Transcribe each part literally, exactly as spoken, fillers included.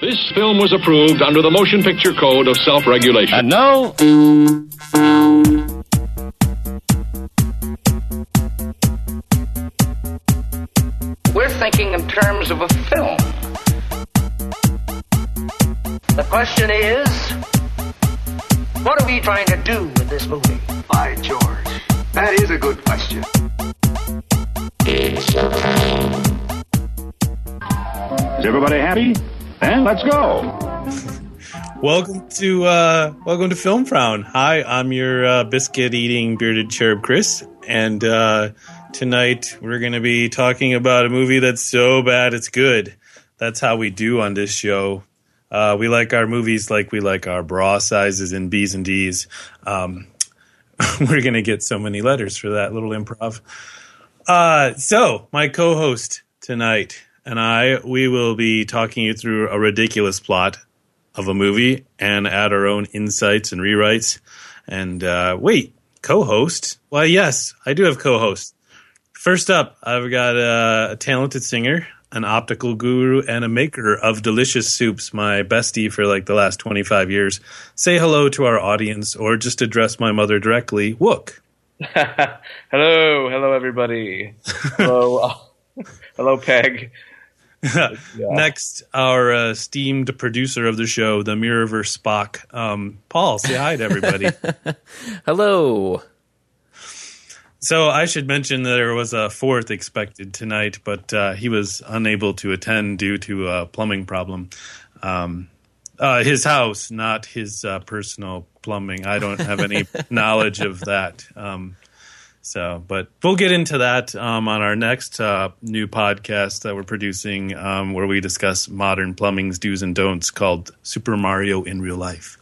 This film was approved under the Motion Picture Code of Self-Regulation. And now... We're thinking in terms of a film. The question is, what are we trying to do with this movie? By George, that is a good question. Is everybody happy? Then let's go. Welcome to uh, welcome to Film Frown. Hi, I'm your uh, biscuit-eating bearded cherub, Chris, and uh, tonight we're going to be talking about a movie that's so bad it's good. That's how we do on this show. Uh, we like our movies like we like our bra sizes and B's and D's. Um, we're going to get so many letters for that little improv. Uh, so, my co-host tonight and I, we will be talking you through a ridiculous plot of a movie and add our own insights and rewrites. And uh, wait, co-host? Why, yes, I do have co-host. First up, I've got a, a talented singer, an optical guru, and a maker of delicious soups, my bestie for like the last twenty-five years. Say hello to our audience or just address my mother directly. Wook. hello, hello everybody. Hello, uh, hello Peg. Yeah. Next, our uh, esteemed producer of the show, the Mirrorverse Spock, um, Paul. Say hi to everybody. Hello. So I should mention that there was a fourth expected tonight, but uh, he was unable to attend due to a plumbing problem. Um, uh, his house, not his uh, personal plumbing. I don't have any knowledge of that. Um, so, but we'll get into that um, on our next uh, new podcast that we're producing, um, where we discuss modern plumbing's do's and don'ts, called Super Mario in Real Life.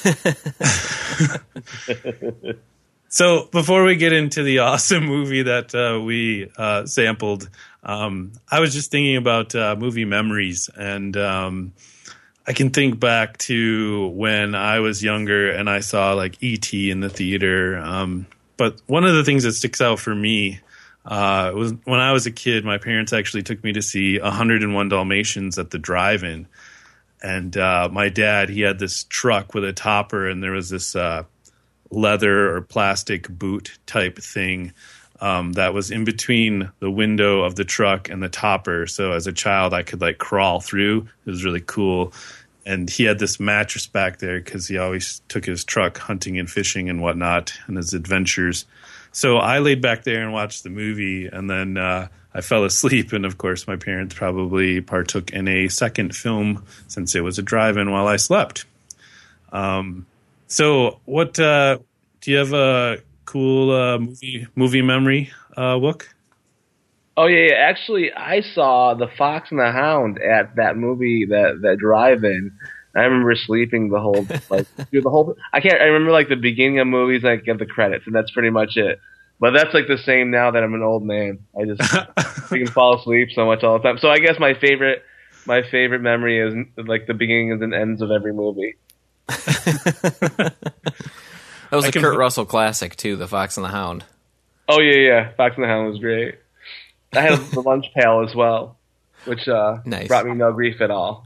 So before we get into the awesome movie that uh, we uh, sampled, um, I was just thinking about uh, movie memories, and um, I can think back to when I was younger and I saw like E T in the theater. Um, but one of the things that sticks out for me uh, was when I was a kid, my parents actually took me to see one oh one Dalmatians at the drive-in. And uh, my dad, he had this truck with a topper, and there was this uh, leather or plastic boot type thing um, that was in between the window of the truck and the topper. So as a child, I could like crawl through. It was really cool. And he had this mattress back there because he always took his truck hunting and fishing and whatnot and his adventures. So I laid back there and watched the movie, and then uh, I fell asleep. And of course, my parents probably partook in a second film since it was a drive-in while I slept. Um, So, what uh, do you have a cool uh, movie movie memory, uh, Wook? Oh yeah, yeah, actually, I saw The Fox and the Hound at that movie, that that drive-in. I remember sleeping the whole like through the whole. I can't. I remember like the beginning of movies, like get the credits, and that's pretty much it. But that's like the same now that I'm an old man. I just I can fall asleep so much all the time. So I guess my favorite my favorite memory is like the beginnings and ends of every movie. That was I a can- Kurt Russell classic too, The Fox and the Hound. Oh yeah, yeah. Fox and the Hound was great. I had the lunch pail as well, which uh, Nice. brought me no grief at all.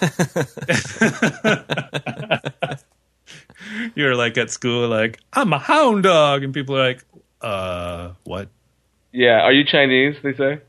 You're like at school, like, I'm a hound dog, and people are like, uh, what? Yeah, are you Chinese? They say.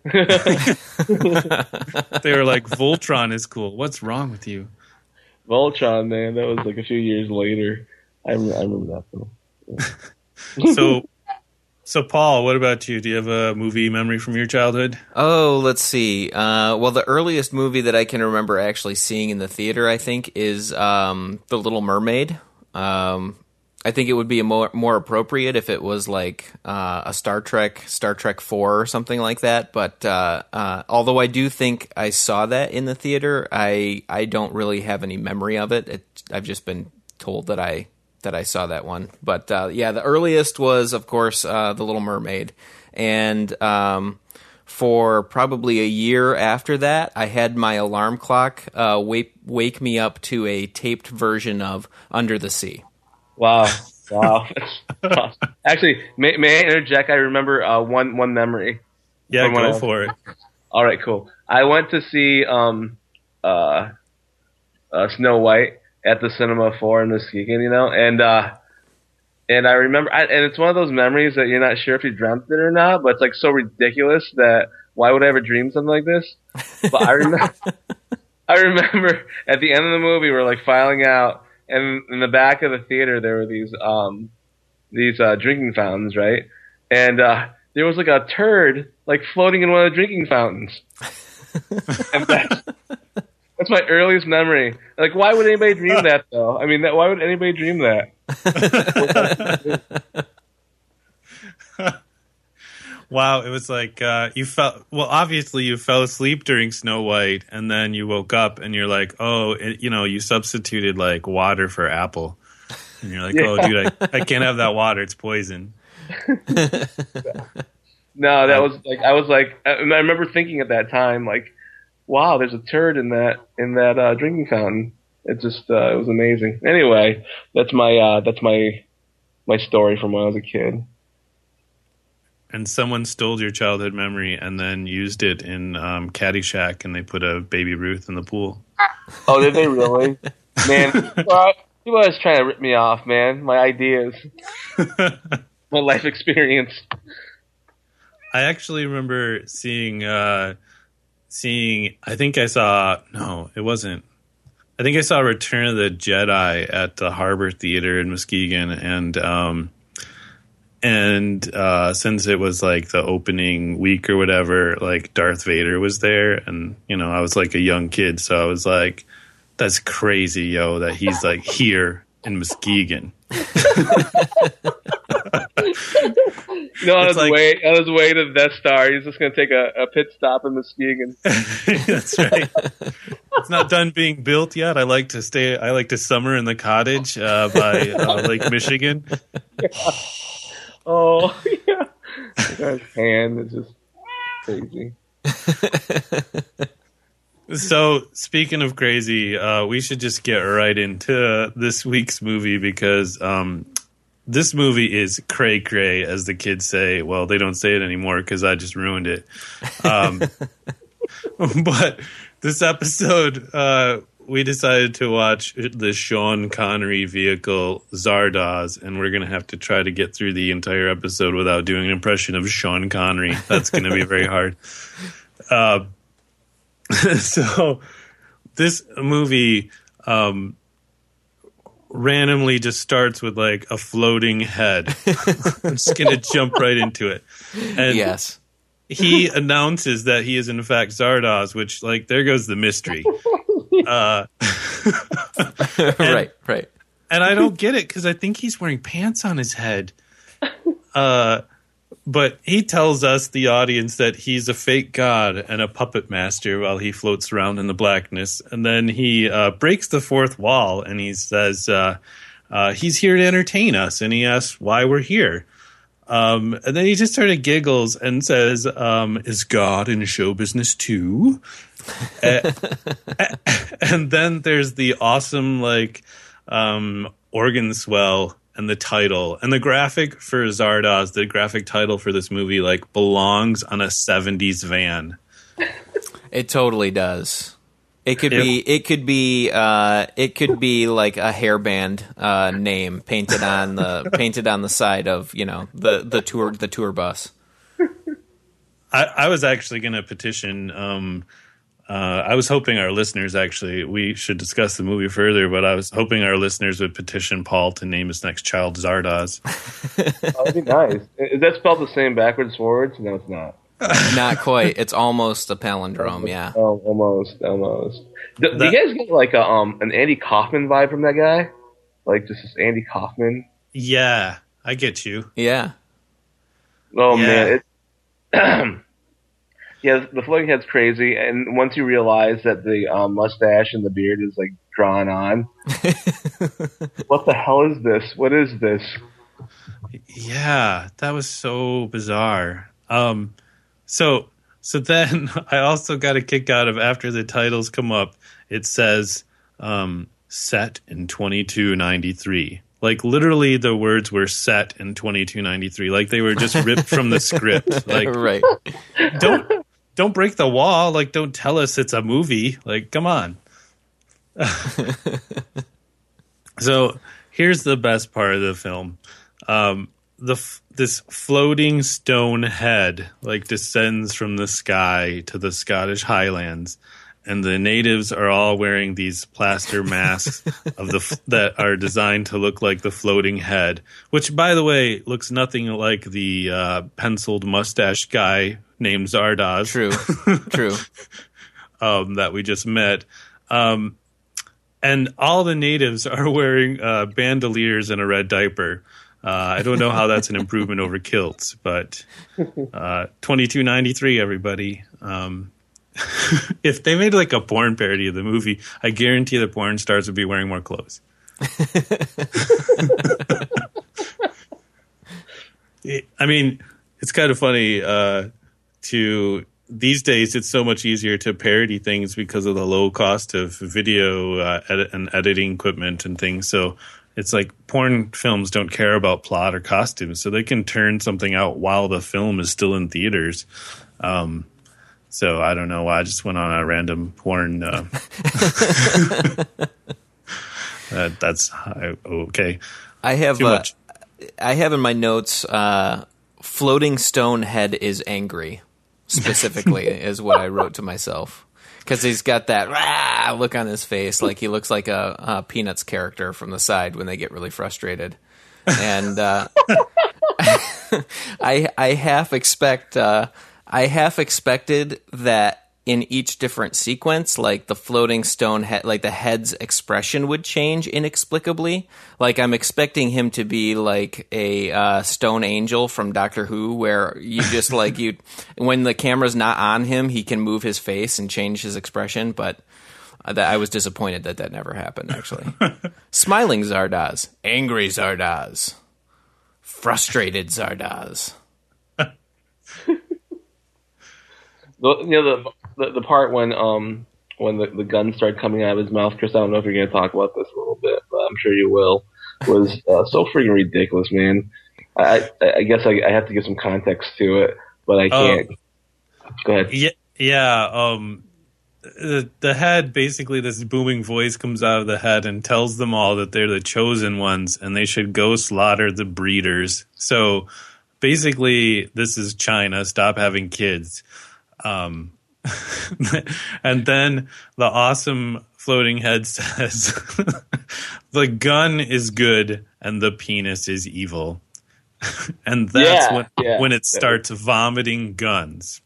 They were like, Voltron is cool. What's wrong with you? Voltron, man, that was like a few years later. I remember, I remember that film. So, so Paul, what about you? Do you have a movie memory from your childhood? Oh, let's see. Uh, well, the earliest movie that I can remember actually seeing in the theater, I think, is um, The Little Mermaid. Um, I think it would be a more more appropriate if it was like uh, a Star Trek, Star Trek four or something like that. But uh, uh, although I do think I saw that in the theater, I I don't really have any memory of it. it I've just been told that I that I saw that one. But uh, yeah, the earliest was, of course, uh, The Little Mermaid, and um, for probably a year after that, I had my alarm clock uh, wake wake me up to a taped version of Under the Sea. Wow. Wow. Actually, may, may I interject? I remember uh, one one memory. Yeah, From when go I- for it. All right, cool. I went to see um, uh, uh, Snow White at the Cinema Four in Muskegon, you know, and uh, and I remember, I, and it's one of those memories that you're not sure if you dreamt it or not, but it's like so ridiculous that why would I ever dream something like this? But I remember, I remember at the end of the movie, we're like filing out, and in the back of the theater there were these um these uh, drinking fountains, right? And uh, there was like a turd like floating in one of the drinking fountains. And that's, that's my earliest memory. Like, why would anybody dream that, though? I mean, that, why would anybody dream that? Wow, it was like uh, you felt. Well, obviously, you fell asleep during Snow White, and then you woke up, and you're like, "Oh, it, you know, you substituted like water for apple," and you're like, yeah. "Oh, dude, I, I can't have that water; it's poison." No, that was like I was like I remember thinking at that time like, wow, there's a turd in that in that uh, drinking fountain. It just uh, it was amazing. Anyway, that's my uh, that's my my story from when I was a kid. And someone stole your childhood memory and then used it in um, Caddyshack, and they put a Baby Ruth in the pool. Oh, did they really? Man, well, he was trying to rip me off, man. My ideas, my life experience. I actually remember seeing, uh, seeing. I think I saw. No, it wasn't. I think I saw Return of the Jedi at the Harbor Theater in Muskegon, and um, and uh, since it was like the opening week or whatever, like Darth Vader was there, and you know I was like a young kid, so I was like, "That's crazy, yo! That he's like here in Muskegon." No, on his like, way on his way to the Death Star, he's just going to take a, a pit stop in Muskegon. That's right. It's not done being built yet. I like to stay. I like to summer in the cottage uh, by uh, Lake Michigan. Yeah. Oh, yeah. That guy's hand is just crazy. So, speaking of crazy, uh, we should just get right into this week's movie because um, this movie is cray cray, as the kids say. Well, they don't say it anymore because I just ruined it. Um, but this episode, uh, we decided to watch the Sean Connery vehicle Zardoz, and we're going to have to try to get through the entire episode without doing an impression of Sean Connery. That's going to be very hard. Uh, so this movie um, randomly just starts with like a floating head. I'm just going to jump right into it. And yes. He announces that he is in fact Zardoz, which like there goes the mystery. Uh, and, right, right. And I don't get it because I think he's wearing pants on his head. Uh, but he tells us, the audience, that he's a fake god and a puppet master while he floats around in the blackness. And then he uh, breaks the fourth wall and he says uh, uh, he's here to entertain us. And he asks why we're here. Um, and then he just sort of giggles and says, um, is God in show business too? uh, and then there's the awesome, like, um, organ swell and the title. And the graphic for Zardoz, the graphic title for this movie, like, belongs on a seventies van. It totally does. It could be, it could be, uh, it could be like a hairband uh, name painted on the painted on the side of, you know, the, the tour the tour bus. I, I was actually going to petition. Um, uh, I was hoping our listeners actually we should discuss the movie further, but I was hoping our listeners would petition Paul to name his next child Zardoz. Oh, that'd be nice. Is that spelled the same backwards forwards? No, it's not. Not quite. It's almost a palindrome, yeah. Oh, almost, almost. Do, do you guys get like a um an Andy Kaufman vibe from that guy? Like just this Andy Kaufman? Yeah, I get you. Yeah. Oh yeah. man, it, yeah, the floating head's crazy, and once you realize that the um, mustache and the beard is like drawn on, what the hell is this? What is this? Yeah, that was so bizarre. Um. So, so then I also got a kick out of after the titles come up, it says um, set in twenty-two ninety-three. Like literally the words were set in twenty-two ninety-three. Like they were just ripped from the script. Like, right. Don't don't break the wall. Like don't tell us it's a movie. Like come on. So here's the best part of the film. Um, the f- this floating stone head like descends from the sky to the Scottish Highlands, and the natives are all wearing these plaster masks of the f- that are designed to look like the floating head, which, by the way, looks nothing like the uh, penciled mustache guy named Zardoz. True, true. um, that we just met. Um, and all the natives are wearing uh, bandoliers and a red diaper. Uh, I don't know how that's an improvement over kilts, but uh, twenty-two ninety-three, everybody. Um, if they made like a porn parody of the movie, I guarantee the porn stars would be wearing more clothes. it, I mean, it's kind of funny uh, to... These days, it's so much easier to parody things because of the low cost of video uh, edit and editing equipment and things. So it's like porn films don't care about plot or costumes, so they can turn something out while the film is still in theaters. Um, so I don't know why I just went on a random porn. Uh, uh, that's uh, okay. I have Too uh, much. I have in my notes. Uh, floating stone head is angry. Specifically, is what I wrote to myself, because he's got that rah, look on his face, like he looks like a, a Peanuts character from the side when they get really frustrated. And uh, I I half expect uh, I half expected that in each different sequence, like the floating stone head, like the head's expression would change inexplicably. Like I'm expecting him to be like a uh, stone angel from Doctor Who, where you just like you, when the camera's not on him, he can move his face and change his expression. But that I was disappointed that that never happened. Actually, smiling Zardoz, angry Zardoz, frustrated Zardoz. The, you know the, the the part when um when the, the gun started coming out of his mouth, Chris. I don't know if you're going to talk about this a little bit, but I'm sure you will. Was uh, so freaking ridiculous, man. I I, I guess I, I have to give some context to it, but I can't. Uh, Go ahead. Yeah, yeah. Um, the the head, basically, this booming voice comes out of the head and tells them all that they're the chosen ones and they should go slaughter the breeders. So basically, this is China. Stop having kids. Um, and then the awesome floating head says, the gun is good and the penis is evil. And that's yeah, when, yeah. when it starts vomiting guns.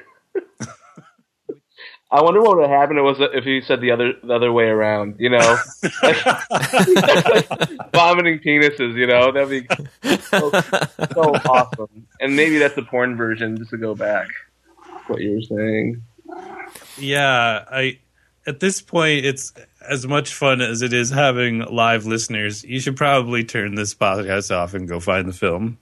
I wonder what would have happened was if he said the other the other way around, you know, like, like vomiting penises, you know, that'd be so, so awesome. And maybe that's the porn version, just to go back. What you were saying? Yeah, I. At this point, it's as much fun as it is having live listeners. You should probably turn this podcast off and go find the film.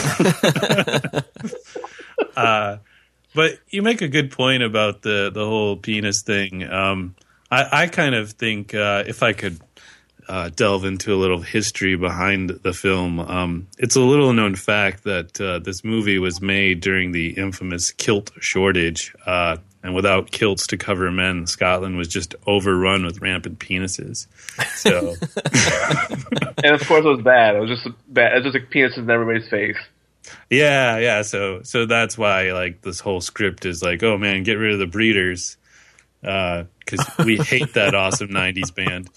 uh, but you make a good point about the, the whole penis thing. Um, I, I kind of think uh, if I could uh, delve into a little history behind the film, um, it's a little known fact that uh, this movie was made during the infamous kilt shortage. Uh, and without kilts to cover men, Scotland was just overrun with rampant penises. So, and of course, it was bad. It was just bad. It was just like penises in everybody's face. Yeah, yeah. So, so that's why like this whole script is like, oh man, get rid of the breeders, because uh, we hate that awesome nineties band.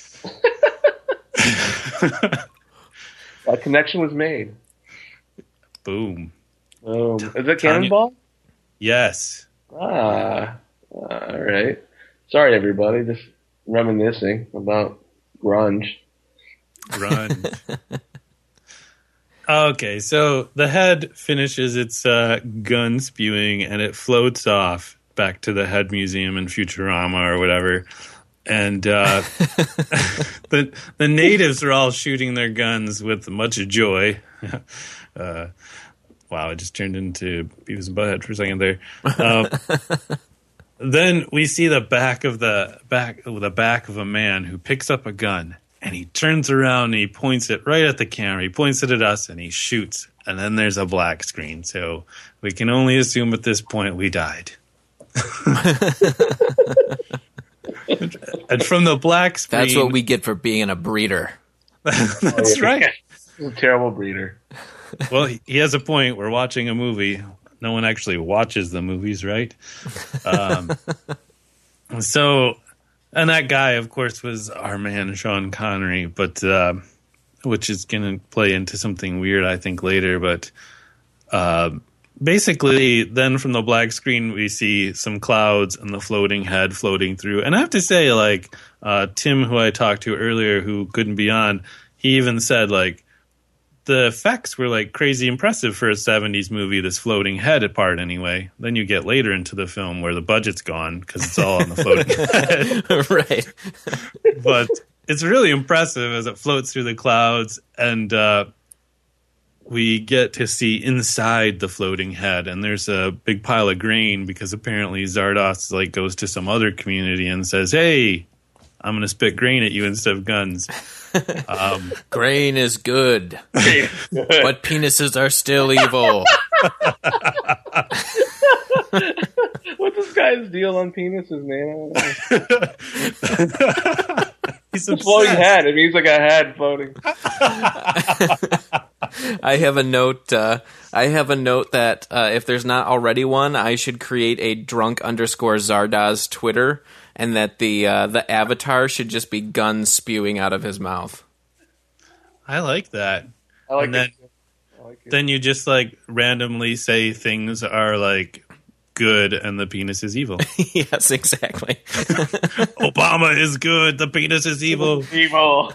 A connection was made. Boom. Um, is it Cannonball? Yes. Ah, all right. Sorry, everybody. Just reminiscing about grunge. Grunge. Okay, so the head finishes its uh, gun spewing and it floats off back to the Head Museum in Futurama or whatever. And uh, the the natives are all shooting their guns with much joy. uh, wow, it just turned into Beavis and Butthead for a second there. Um, then we see the back of the back the back of a man who picks up a gun and he turns around and he points it right at the camera. He points it at us and he shoots. And then there's a black screen. So we can only assume at this point we died. And from the black screen, That's what we get for being a breeder. That's right. He's a terrible breeder. Well, he he has a point. We're watching a movie. No one actually watches the movies, right? Um, so, and that guy, of course, was our man, Sean Connery, but uh, which is going to play into something weird, I think, later. But uh, basically, then from the black screen, we see some clouds and the floating head floating through. And I have to say, like, uh, Tim, who I talked to earlier, who couldn't be on, he even said, like, the effects were like crazy impressive for a seventies movie, this floating head part anyway. Then you get later into the film where the budget's gone because it's all on the floating head. Right. But it's really impressive as it floats through the clouds, and uh, we get to see inside the floating head, and there's a big pile of grain because apparently Zardos like goes to some other community and says, "Hey, I'm going to spit grain at you instead of guns." Um, Grain is good, but penises are still evil. What's this guy's deal on penises, man? I don't know. he's It's a floating obsessed. head. It means like a head floating. I have a note. Uh, I have a note that uh, if there's not already one, I should create a drunk underscore Zardoz Twitter, and that the uh, the avatar should just be guns spewing out of his mouth. I like that. I like And then- it. I like it. Then you just like randomly say things are like good and the penis is evil. Yes, exactly. Obama is good, the penis is evil. Evil.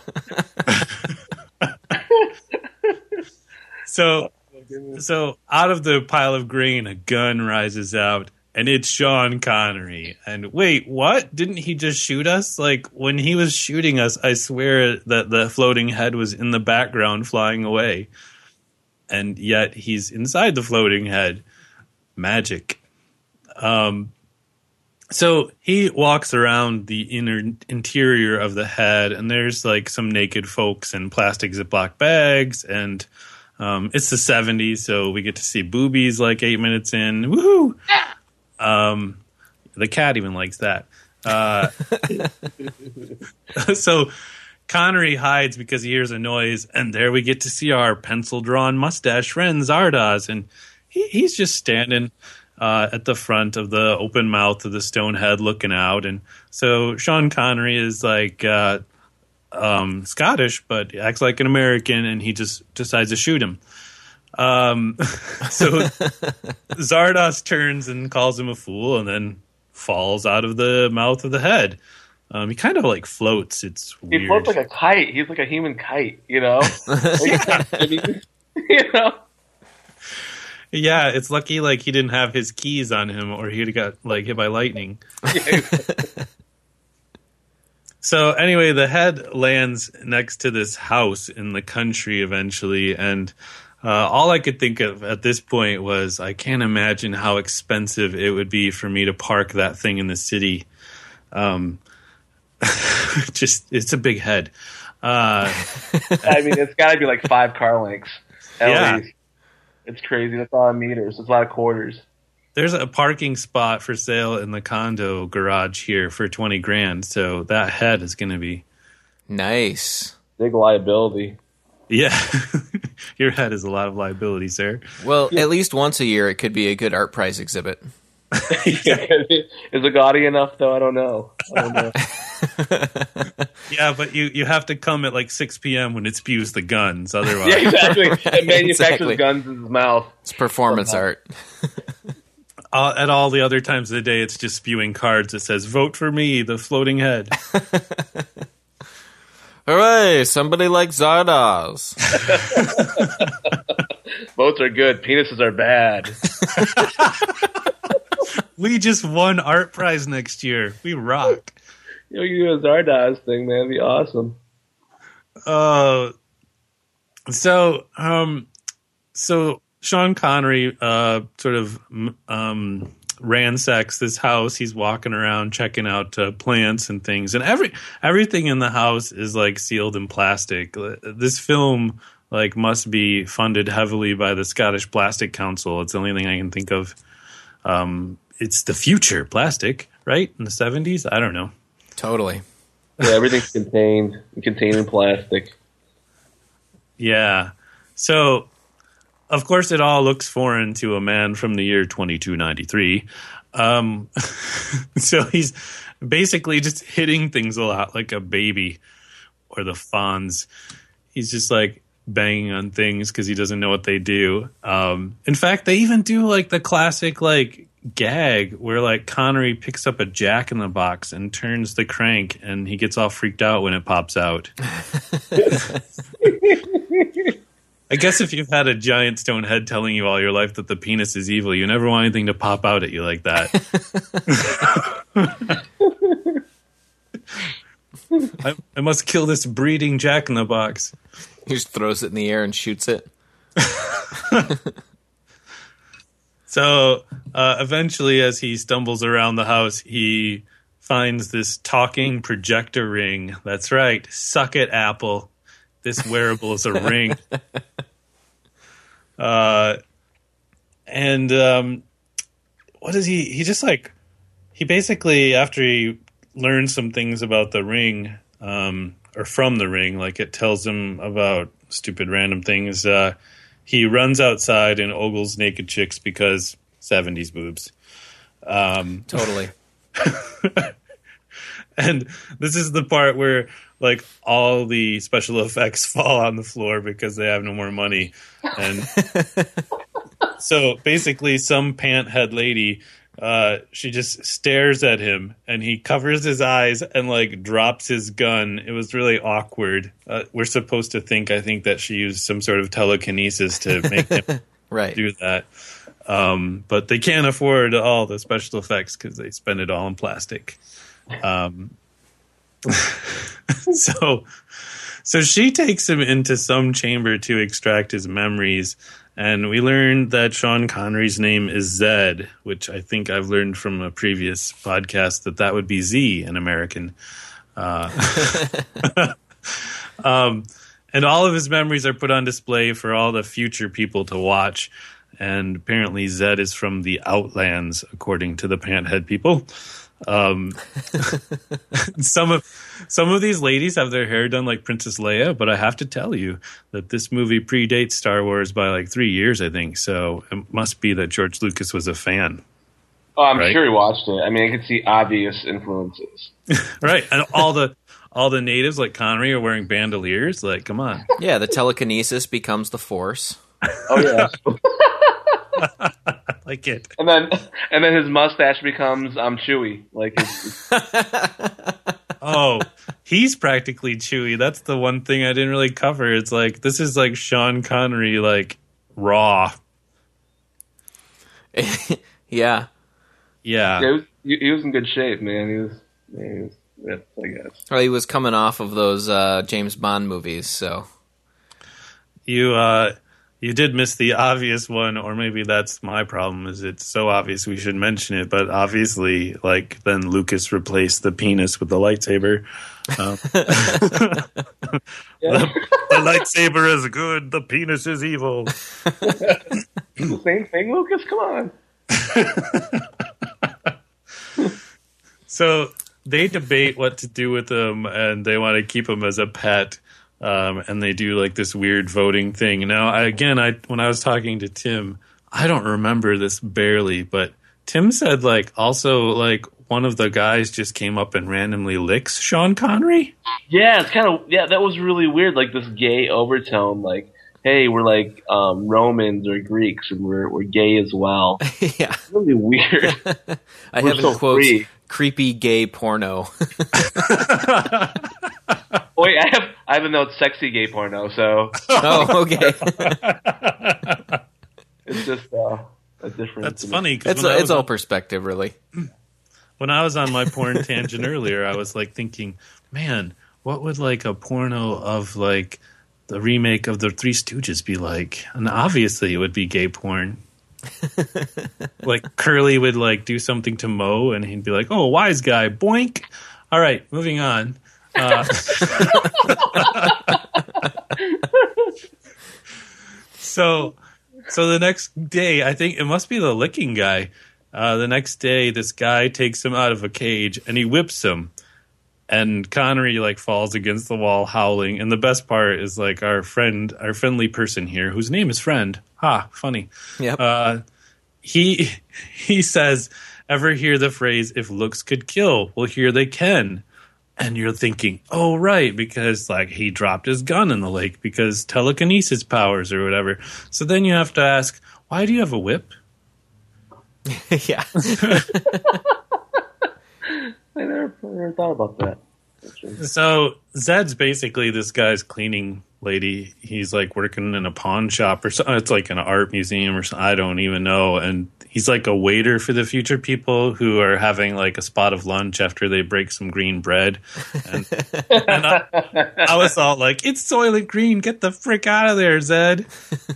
So, so out of the pile of grain, a gun rises out, and it's Sean Connery. And wait, what? Didn't he just shoot us? Like, when he was shooting us, I swear that the floating head was in the background flying away. And yet he's inside the floating head. Magic. Um, so he walks around the inner interior of the head, and there's like some naked folks in plastic Ziploc bags, and um, it's the seventies, so we get to see boobies like eight minutes in. Woohoo! Um, the cat even likes that. Uh, so Connery hides because he hears a noise, and there we get to see our pencil-drawn mustache friend Zardoz, and he, he's just standing uh, at the front of the open mouth of the stone head looking out. And so Sean Connery is like uh, um, Scottish, but acts like an American, and he just decides to shoot him. Um, so Zardoz turns and calls him a fool, and then falls out of the mouth of the head. Um, he kind of like floats. It's weird. He floats like a kite. He's like a human kite, you know? you know? Yeah, it's lucky like he didn't have his keys on him, or he'd have got like hit by lightning. So anyway, the head lands next to this house in the country eventually, and uh, all I could think of at this point was I can't imagine how expensive it would be for me to park that thing in the city. Um, just it's a big head. Uh, I mean, it's got to be like five car lengths. At Yeah. least. It's crazy. That's a lot of meters. It's a lot of quarters. There's a parking spot for sale in the condo garage here for twenty grand. So that head is going to be, Nice. Big liability. yeah, your head is a lot of liability, sir. Well, at least once a year, it could be a good art prize exhibit. Is it gaudy enough, though? I don't know. I don't know. Yeah, but you, you have to come at like six p.m. when it spews the guns. Otherwise, Yeah, exactly. It manufactures Exactly. guns in his mouth. It's performance art. uh, at all the other times of the day, it's just spewing cards that says "Vote for me," the floating head. Hooray! Somebody like Zardoz. Votes are good. Penises are bad. We just won art prize next year. We rock. You know, you do a Zardoz thing, man. It'd be awesome. Uh, so, um, so Sean Connery, uh, sort of, um, ransacks this house. He's walking around checking out uh, plants and things, and every everything in the house is like sealed in plastic. This film like must be funded heavily by the Scottish Plastic Council. It's the only thing I can think of. Um, it's the future plastic, right? In the seventies, I don't know. Totally. Yeah, everything's contained, contained in plastic. Yeah. So, of course, it all looks foreign to a man from the year twenty-two ninety-three. Um, so he's basically just hitting things a lot like a baby or the Fonz. He's just like banging on things because he doesn't know what they do. Um, in fact, they even do like the classic like gag where like Connery picks up a Jack in the Box and turns the crank and he gets all freaked out when it pops out. I guess if you've had a giant stone head telling you all your life that the penis is evil, you never want anything to pop out at you like that. I, I must kill this breeding Jack in the Box. He just throws it in the air and shoots it. So uh, eventually, as he stumbles around the house, he finds this talking projector ring. That's right. Suck it, Apple. This wearable is a ring. Uh, and um, what is he? He just like, he basically, after he learns some things about the ring, um, or from the ring, like it tells him about stupid random things, uh, he runs outside and ogles naked chicks because seventies boobs. Um, totally. And this is the part where like all the special effects fall on the floor because they have no more money. And so basically some pant head lady, uh, she just stares at him and he covers his eyes and like drops his gun. It was really awkward. Uh, we're supposed to think, I think that she used some sort of telekinesis to make him right. do that. Um, but they can't afford all the special effects because they spend it all in plastic. Um, so, so she takes him into some chamber to extract his memories. And we learned that Sean Connery's name is Zed, which I think I've learned from a previous podcast that that would be Z in American. Uh, um, and all of his memories are put on display for all the future people to watch. And apparently Zed is from the Outlands, according to the Panthead people. Um, some of some of these ladies have their hair done like Princess Leia, but I have to tell you that this movie predates Star Wars by like three years, I think. So it must be that George Lucas was a fan. Oh, I'm right? sure he watched it. I mean, I could see obvious influences. Right, and all the all the natives like Connery are wearing bandoliers. Like, come on. Yeah, the telekinesis becomes the Force. Oh yeah. I like it. And then, and then his mustache becomes um Chewy. Like, it's, oh, he's practically Chewy. That's the one thing I didn't really cover. It's like this is like Sean Connery, like raw. yeah, yeah. yeah he, was, he, he was in good shape, man. He was, man, he was yeah, I guess. Well, he was coming off of those uh, James Bond movies, so you. uh You did miss the obvious one, or maybe that's my problem, is it's so obvious we should mention it, but obviously, like, then Lucas replaced the penis with the lightsaber. Um, the, the lightsaber is good, the penis is evil. The same thing, Lucas? Come on. So they debate what to do with him, and they want to keep him as a pet. Um, and they do like this weird voting thing. Now, I, again, I when I was talking to Tim, I don't remember this barely, but Tim said like also like one of the guys just came up and randomly licks Sean Connery. Yeah, it's kind of yeah. That was really weird. Like this gay overtone. Like, hey, we're like um, Romans or Greeks, and we're we're gay as well. yeah, it's really weird. I we're have so in quotes free. Creepy gay porno. Wait, I have I have a note sexy gay porno. So oh, okay. It's just uh, a different. That's funny. Cause it's a, it's all on, perspective, really. When I was on my porn tangent earlier, I was like thinking, man, what would like a porno of like the remake of the Three Stooges be like? And obviously, it would be gay porn. Like Curly would like do something to Moe, and he'd be like, "Oh, wise guy, boink." All right, moving on. Uh, so, so the next day, I think it must be the licking guy. Uh, the next day, this guy takes him out of a cage and he whips him. and Connery like falls against the wall howling. And the best part is like our friend, our friendly person here, whose name is Friend. Ha, funny. Yep. Uh, he he says, "Ever hear the phrase, if looks could kill? Well, here they can." And you're thinking, oh, right, because like he dropped his gun in the lake because telekinesis powers or whatever. So then you have to ask, why do you have a whip? Yeah. I never, I never thought about that. So Zed's basically this guy's cleaning lady. He's like working in a pawn shop or something. It's like an art museum or something. I don't even know. And he's like a waiter for the future people who are having like a spot of lunch after they break some green bread. And, and I, I was all like, it's Soylent Green. Get the frick out of there, Zed.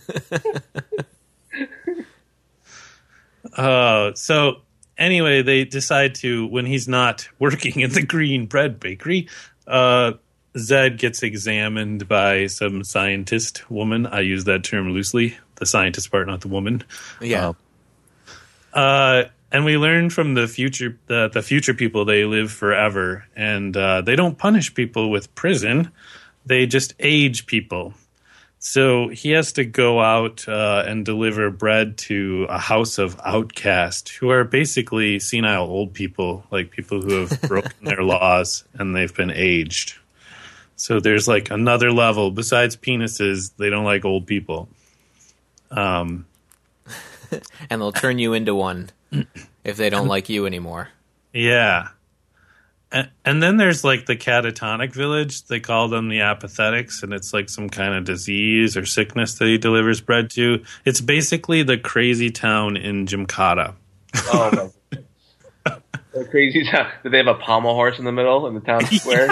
uh, so anyway, they decide to, when he's not working in the green bread bakery, uh, Zed gets examined by some scientist woman. I use that term loosely. The scientist part, not the woman. Yeah. Uh, uh, and we learn from the future, the, the future people, they live forever. And uh, they don't punish people with prison. They just age people. So he has to go out uh, and deliver bread to a house of outcasts who are basically senile old people, like people who have broken their laws and they've been aged. So there's like another level. Besides penises, they don't like old people. Um, and they'll turn you into one if they don't like you anymore. Yeah. And, and then there's like the catatonic village. They call them the apathetics, and it's like some kind of disease or sickness that he delivers bread to. It's basically the crazy town in Gymkhana. Oh, my God. The crazy town. Did they have a pommel horse in the middle in the town square?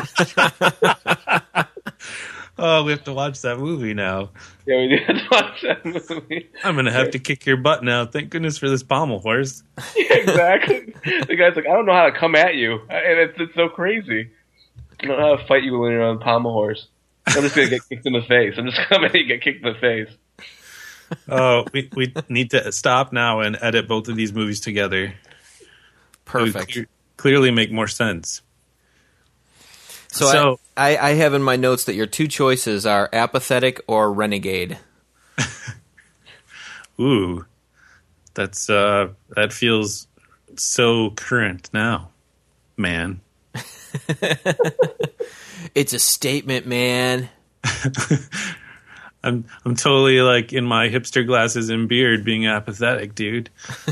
Oh, we have to watch that movie now. Yeah, we did watch that movie. I'm going to have to kick your butt now. Thank goodness for this pommel horse. Yeah, exactly. The guy's like, I don't know how to come at you. And it's, it's so crazy. I don't know how to fight you when you're on a pommel horse. I'm just going to get kicked in the face. I'm just going to get kicked in the face. Oh, we, we need to stop now and edit both of these movies together. Perfect. It would clearly make more sense. So, So- I, I, I have in my notes that your two choices are apathetic or renegade. Ooh, that's uh, that feels so current now, man. It's a statement, man. I'm I'm totally like in my hipster glasses and beard being apathetic, dude.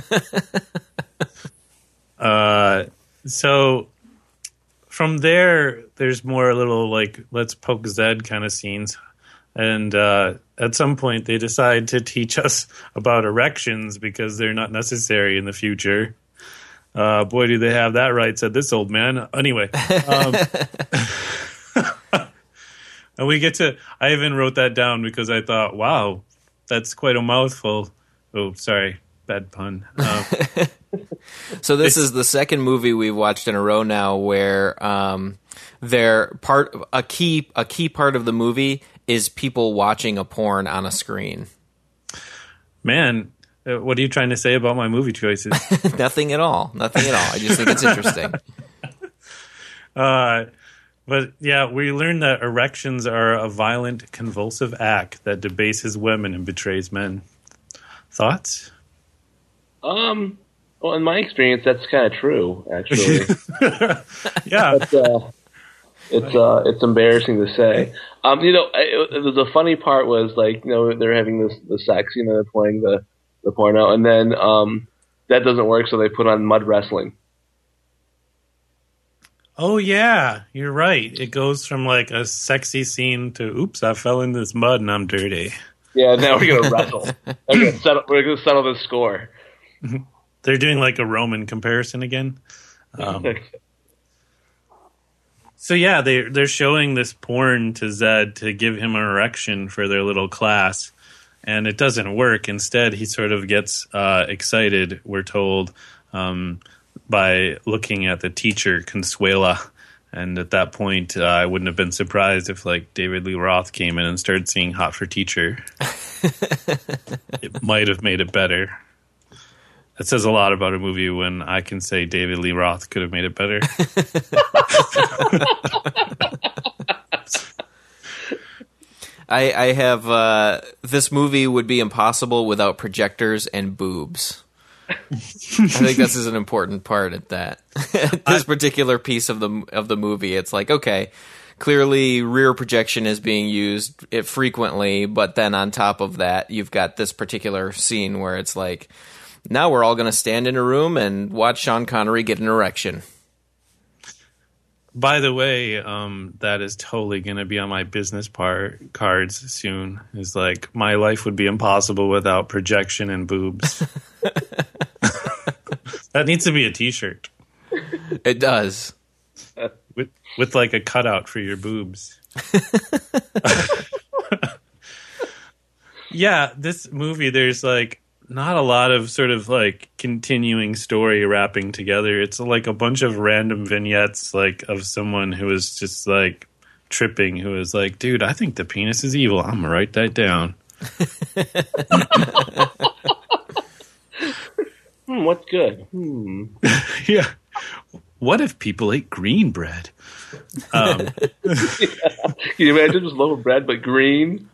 uh, so from there, there's more little like let's poke Zed kind of scenes, and uh, at some point they decide to teach us about erections because they're not necessary in the future. Uh, boy, do they have that right, said this old man. Anyway. Um, and we get to, I even wrote that down because I thought, wow, that's quite a mouthful. Oh, sorry, bad pun. Um, So this is the second movie we've watched in a row now where um, they're part a key a key part of the movie is people watching a porn on a screen. man, uh, what are you trying to say about my movie choices? Nothing at all. Nothing at all. I just think it's interesting. Uh, but yeah, we learned that erections are a violent, convulsive act that debases women and betrays men. Thoughts? Um, well, in my experience, that's kind of true, actually. Yeah. But, uh, it's uh, it's embarrassing to say. Um, you know, it, it, the funny part was like, you know, they're having this the sex, you know, they're playing the the porno, and then um, that doesn't work, so they put on mud wrestling. Oh, yeah, you're right. It goes from like a sexy scene to, oops, I fell in this mud and I'm dirty. Yeah, now we're gonna wrestle. We're gonna settle, we're gonna settle the score. They're doing like a Roman comparison again. Um, so yeah, they they're showing this porn to Zed to give him an erection for their little class, and it doesn't work. Instead, he sort of gets uh, excited, we're told, um, by looking at the teacher, Consuela. And at that point, uh, I wouldn't have been surprised if like David Lee Roth came in and started singing Hot for Teacher. It might have made it better. it says a lot about a movie when I can say David Lee Roth could have made it better. I, I have uh, this movie would be impossible without projectors and boobs. I think this is an important part of that. This I, particular piece of the of the movie, it's like, okay, clearly rear projection is being used it frequently, but then on top of that, you've got this particular scene where it's like, now we're all going to stand in a room and watch Sean Connery get an erection. By the way, um, that is totally going to be on my business part cards soon. Is like, my life would be impossible without projection and boobs. That needs to be a T-shirt. It does. With with like a cutout for your boobs. Yeah, this movie, there's like not a lot of sort of like continuing story wrapping together. It's like a bunch of random vignettes, like of someone who is just like tripping, who is like, dude, I think the penis is evil. I'm gonna write that down. hmm, what's good? Hmm. Yeah. What if people ate green bread? Um, yeah. Can you imagine just loaf of bread but green?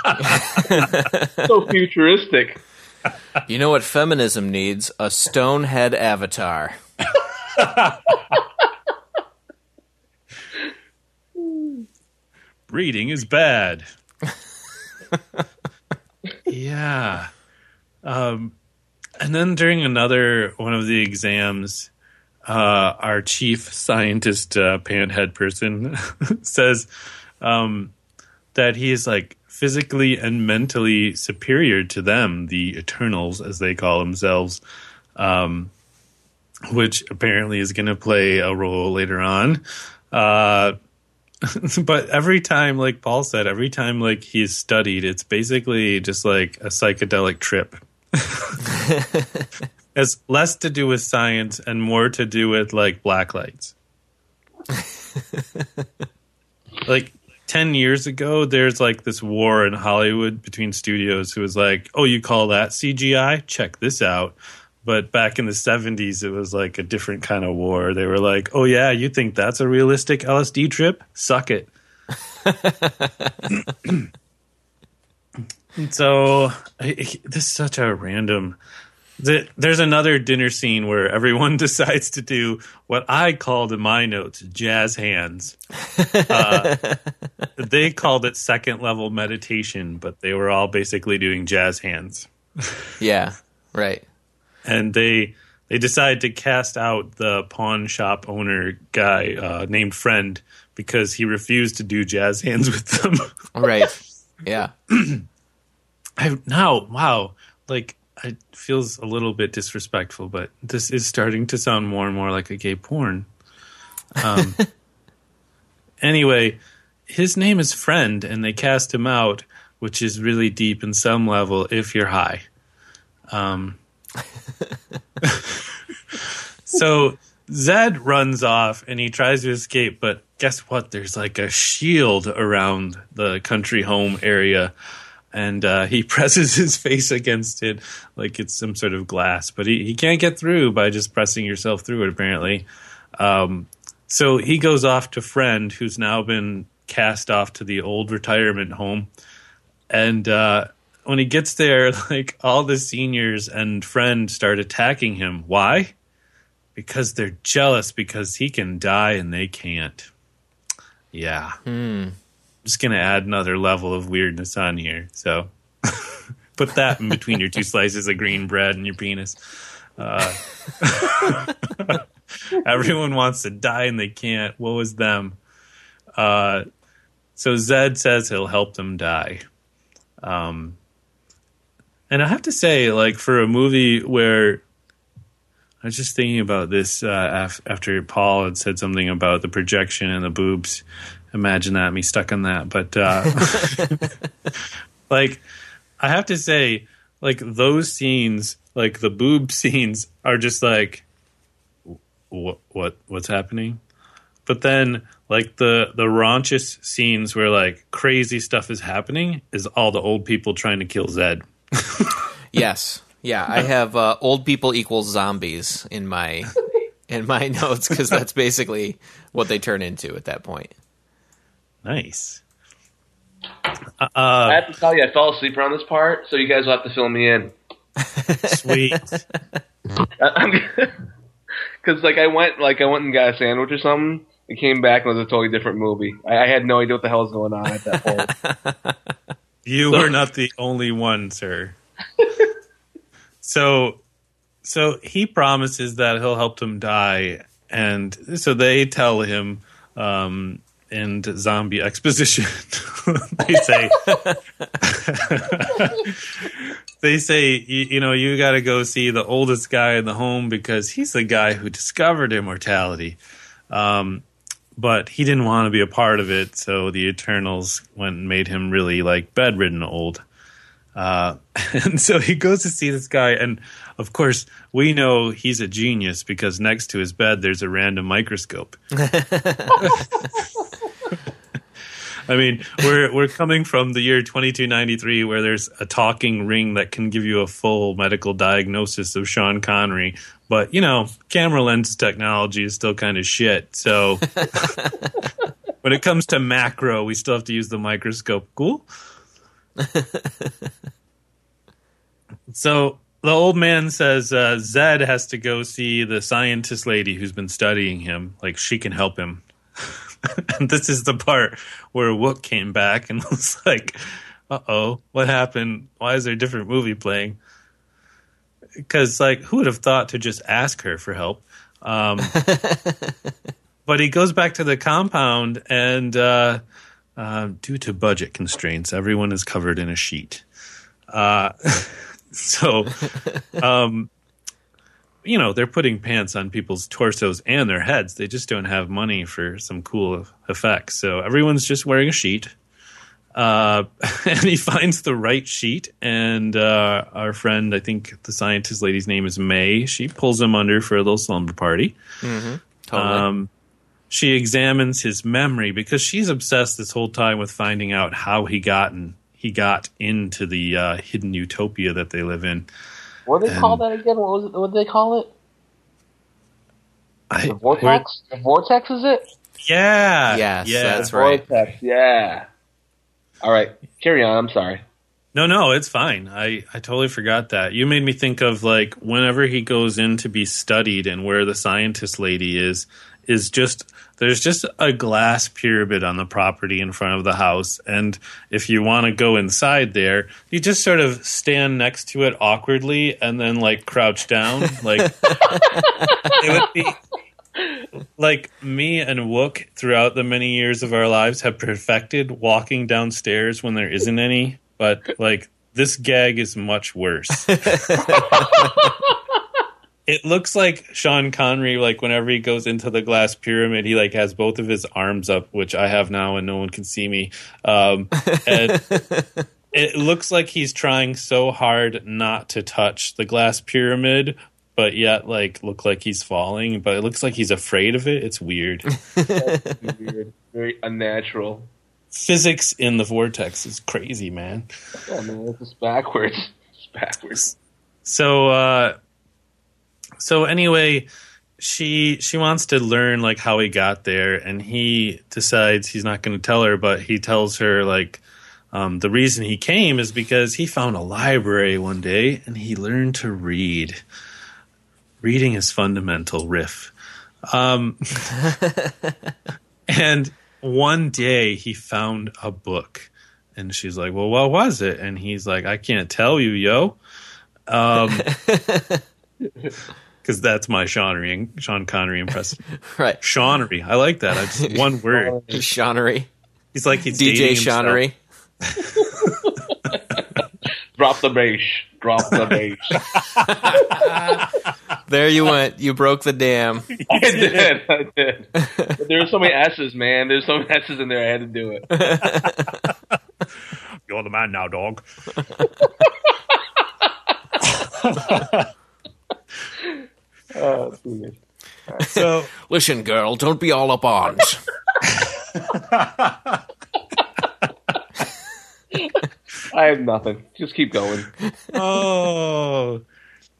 So futuristic. You know what feminism needs? A stonehead avatar. Breeding is bad. Yeah. Um, and then during another one of the exams, uh, our chief scientist, uh, pant head person, says um, that he is like physically and mentally superior to them, the Eternals, as they call themselves, um, which apparently is going to play a role later on. Uh, but every time, like Paul said, every time like he's studied, it's basically just like a psychedelic trip. It's less to do with science and more to do with like black lights. Like ten years ago, there's like this war in Hollywood between studios who was like, oh, you call that C G I? Check this out. But back in the seventies, it was like a different kind of war. They were like, oh, yeah, you think that's a realistic L S D trip? Suck it. And so I, this is such a random... The, there's another dinner scene where everyone decides to do what I called in my notes jazz hands. Uh, they called it second level meditation, but they were all basically doing jazz hands. Yeah, right. And they they decide to cast out the pawn shop owner guy uh, named Friend because he refused to do jazz hands with them. Right. Yeah. I now wow, like. It feels a little bit disrespectful, but this is starting to sound more and more like a gay porn. Um, anyway, his name is Friend, and they cast him out, which is really deep in some level if you're high. Um, so Zed runs off, and he tries to escape, but guess what? There's like a shield around the country home area. And uh, he presses his face against it like it's some sort of glass. But he, he can't get through by just pressing yourself through it, apparently. Um, so he goes off to Friend, who's now been cast off to the old retirement home. And uh, when he gets there, like all the seniors and Friend start attacking him. Why? Because they're jealous because he can die and they can't. Yeah. Hmm. Just going to add another level of weirdness on here. So put that in between your two slices of green bread and your penis. Uh, everyone wants to die and they can't. Woe is them. Uh, so Zed says he'll help them die. Um, and I have to say, like, for a movie where I was just thinking about this uh, af- after Paul had said something about the projection and the boobs. Imagine that, me stuck on that. But, uh, like, I have to say, like, those scenes, like, the boob scenes are just like, what, what, what's happening? But then, like, the, the raunchous scenes where, like, crazy stuff is happening is all the old people trying to kill Zed. Yes. Yeah, I have uh, old people equals zombies in my in my notes because that's basically what they turn into at that point. Nice. Uh, I have to tell you, I fell asleep around this part, so you guys will have to fill me in. Sweet. Because like I went, like I went and got a sandwich or something. It came back and it was a totally different movie. I, I had no idea what the hell was going on at that point. You were not the only one, sir. So, so he promises that he'll help them die, and so they tell him um, in zombie exposition. they say, they say, you, you know, you got to go see the oldest guy in the home because he's the guy who discovered immortality. Um, But he didn't want to be a part of it, so the Eternals went and made him really, like, bedridden old. Uh, and so he goes to see this guy, and, of course, we know he's a genius because next to his bed there's a random microscope. I mean, we're we're coming from the year twenty-two ninety-three where there's a talking ring that can give you a full medical diagnosis of Sean Connery. But, you know, camera lens technology is still kind of shit. So when it comes to macro, we still have to use the microscope. Cool? So the old man says uh, Zed has to go see the scientist lady who's been studying him. Like, she can help him. And this is the part where Wook came back and was like, uh-oh, what happened? Why is there a different movie playing? Because, like, who would have thought to just ask her for help? Um, but he goes back to the compound, and uh, uh, due to budget constraints, everyone is covered in a sheet. Uh, so, um, you know, they're putting pants on people's torsos and their heads. They just don't have money for some cool effects. So everyone's just wearing a sheet. Uh, and he finds the right sheet, and uh, our friend, I think the scientist lady's name is May, she pulls him under for a little slumber party. Mm-hmm. Totally. Um, she examines his memory because she's obsessed this whole time with finding out how he gotten he got into the uh, hidden utopia that they live in. What do they and call that again? What was it? What did they call it? I, The vortex. The vortex is it? Yeah. Yes, yeah. that's right. Vortex. Yeah. All right, carry on. I'm sorry. No, no, it's fine. I, I totally forgot that. You made me think of, like, whenever he goes in to be studied and where the scientist lady is, is just, there's just a glass pyramid on the property in front of the house. And if you want to go inside there, you just sort of stand next to it awkwardly and then, like, crouch down. Like, it would be... Like, me and Wook, throughout the many years of our lives, have perfected walking downstairs when there isn't any. But, like, this gag is much worse. It looks like Sean Connery, like, whenever he goes into the glass pyramid, he, like, has both of his arms up, which I have now and no one can see me. Um, and it looks like he's trying so hard not to touch the glass pyramid, but yet, like, look like he's falling. But it looks like he's afraid of it. It's weird. That's weird. Very unnatural. Physics in the vortex is crazy, man. Oh, man, it's just backwards. It's backwards. So, uh, so anyway, she she wants to learn, like, how he got there, and he decides he's not going to tell her, but he tells her, like, um, the reason he came is because he found a library one day, and he learned to read. Reading is fundamental, Riff. Um, and one day he found a book, and she's like, well, what was it? And he's like, I can't tell you, yo. Um, because that's my Sean, Sean Connery impression. Right. Seanery. I like that. I just one word. Seanery. He's like he's D J dating himself. Seanery. Drop the bass. Drop the bass. There you went. You broke the dam. I did. I did. But there were so many S's, man. There's so many S's in there. I had to do it. You're the man now, dog. Oh, right. So listen, girl, don't be all up arms. I have nothing. Just keep going. Oh,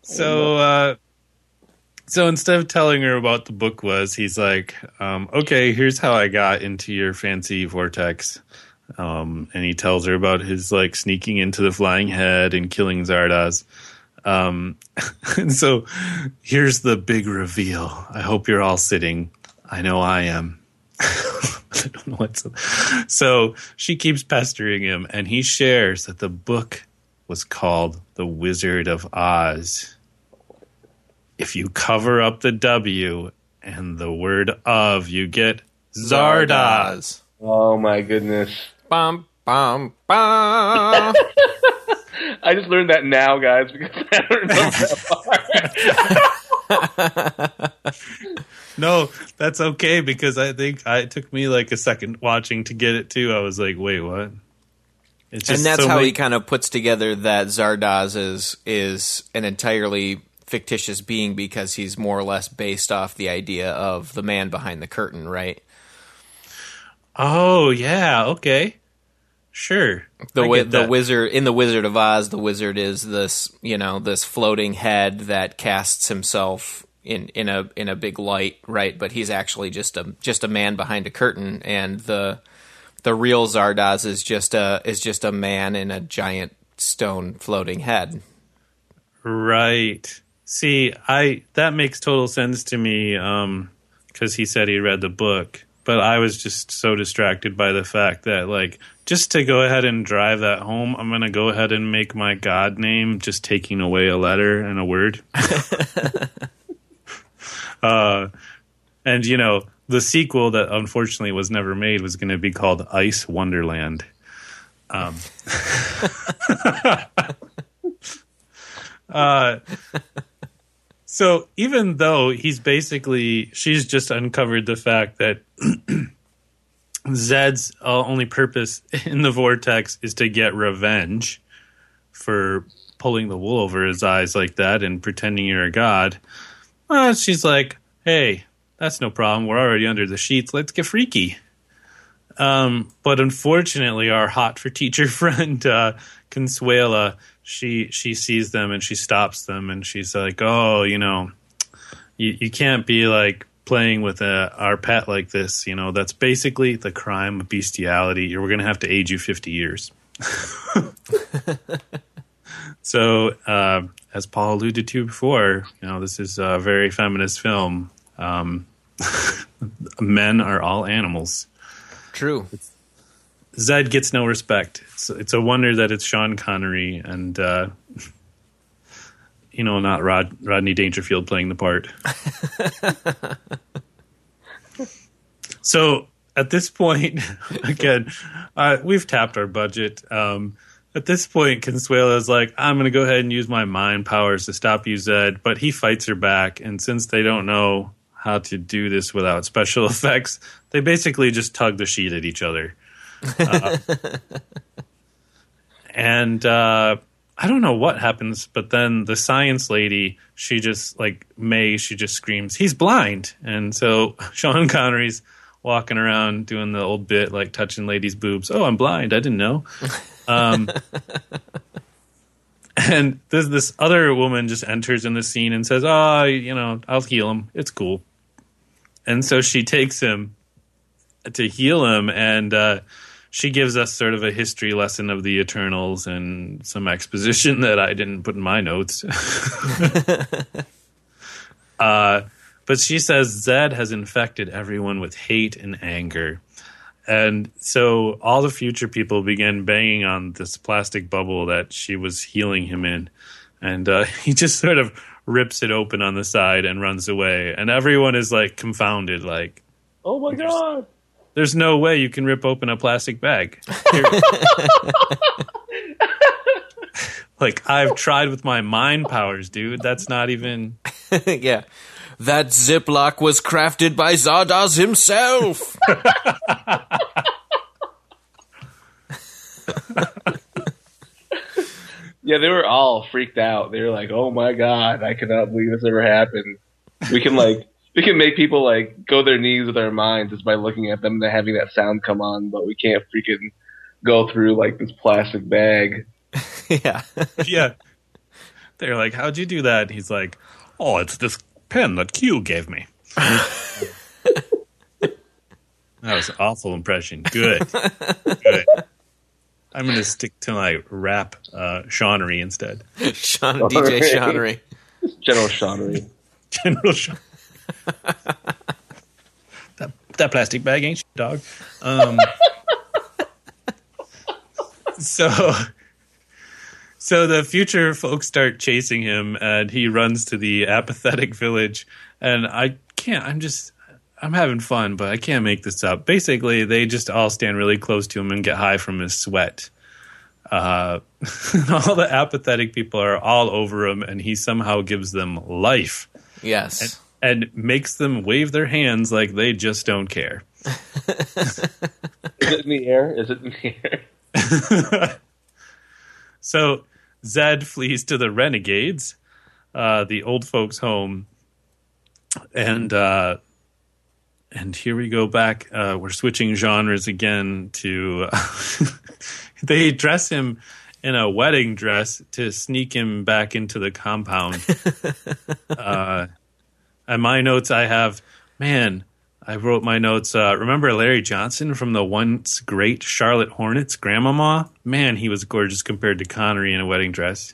So, uh, so instead of telling her what the book was, he's like, um, okay, here's how I got into your fancy vortex. Um, and he tells her about his like sneaking into the flying head and killing Zardoz. Um, and so here's the big reveal. I hope you're all sitting. I know I am. I don't know what's so she keeps pestering him, and he shares that the book was called The Wizard of Oz. If you cover up the W and the word of, you get Zardoz. Oh my goodness. Bum, bum, bum. I just learned that now, guys, because I don't remember that part. No, that's okay, because I think I, it took me like a second watching to get it too. I was like, wait, what? It's just and that's so how many- he kind of puts together that Zardoz is, is an entirely fictitious being, because he's more or less based off the idea of the man behind the curtain, right? Oh, yeah, okay. Sure. The I wi- get the that. wizard in the Wizard of Oz, the wizard is this, you know, this floating head that casts himself in, in a in a big light, right? But he's actually just a just a man behind a curtain, and the the real Zardoz is just a is just a man in a giant stone floating head. Right. See, I that makes total sense to me, um, because he said he read the book. But I was just so distracted by the fact that, like, just to go ahead and drive that home, I'm going to go ahead and make my God name just taking away a letter and a word. uh, and, you know, the sequel that unfortunately was never made was going to be called Ice Wonderland. Um, uh, so even though he's basically, she's just uncovered the fact that Zed's uh, only purpose in the vortex is to get revenge for pulling the wool over his eyes like that and pretending you're a god. Uh, she's like, hey, that's no problem. We're already under the sheets. Let's get freaky. Um, but unfortunately, our hot for teacher friend, uh, Consuela, she she sees them and she stops them, and she's like, oh, you know, you, you can't be like playing with a, our pet like this. You know, that's basically the crime of bestiality. We're going to have to age you fifty years. So, uh, as Paul alluded to before, you know, this is a very feminist film. Um, men are all animals. True. Zed gets no respect. It's, it's a wonder that it's Sean Connery and, uh, you know, not Rod, Rodney Dangerfield playing the part. So at this point, again, uh, we've tapped our budget. Um, at this point, Consuela is like, I'm going to go ahead and use my mind powers to stop you, Zed. But he fights her back. And since they don't know how to do this without special effects, they basically just tug the sheet at each other. Uh, and uh, I don't know what happens, but then the science lady, she just, like, May, she just screams, he's blind. And so Sean Connery's walking around doing the old bit, like touching ladies' boobs. Oh, I'm blind. I didn't know. Um, and this, this other woman just enters in the scene and says, oh, you know, I'll heal him. It's cool. And so she takes him to heal him, and uh, she gives us sort of a history lesson of the Eternals and some exposition that I didn't put in my notes. uh, but she says Zed has infected everyone with hate and anger. And so all the future people began banging on this plastic bubble that she was healing him in. And uh, he just sort of rips it open on the side and runs away. And everyone is like confounded, like, Oh my god! There's no way you can rip open a plastic bag. Like, I've tried with my mind powers, dude. That's not even... Yeah. That Ziploc was crafted by Zardoz himself. Yeah, they were all freaked out. They were like, "Oh my god, I cannot believe this ever happened." We can like we can make people like go their knees with our minds just by looking at them and having that sound come on, but we can't freaking go through like this plastic bag. Yeah. Yeah. They're like, how'd you do that? And he's like, oh, it's this pen that Q gave me. That was an awful impression. Good. Good. I'm going to stick to my rap uh, Shawnery instead. Sean, D J Shawnery. General Shawnery. General Shawnery. that, that plastic bag ain't shit, dog. Um, so, so the future folks start chasing him, and he runs to the apathetic village. And I can't, I'm just... I'm having fun, but I can't make this up. Basically, they just all stand really close to him and get high from his sweat. Uh, all the apathetic people are all over him, and he somehow gives them life. Yes. And, and makes them wave their hands like they just don't care. Is it in the air? Is it in the air? So Zed flees to the Renegades, uh, the old folks' home, and... Uh, And here we go back. Uh, we're switching genres again to... Uh, they dress him in a wedding dress to sneak him back into the compound. uh, and my notes I have... Man, I wrote my notes... Uh, remember Larry Johnson from the once great Charlotte Hornets, Grandmama? Man, he was gorgeous compared to Connery in a wedding dress.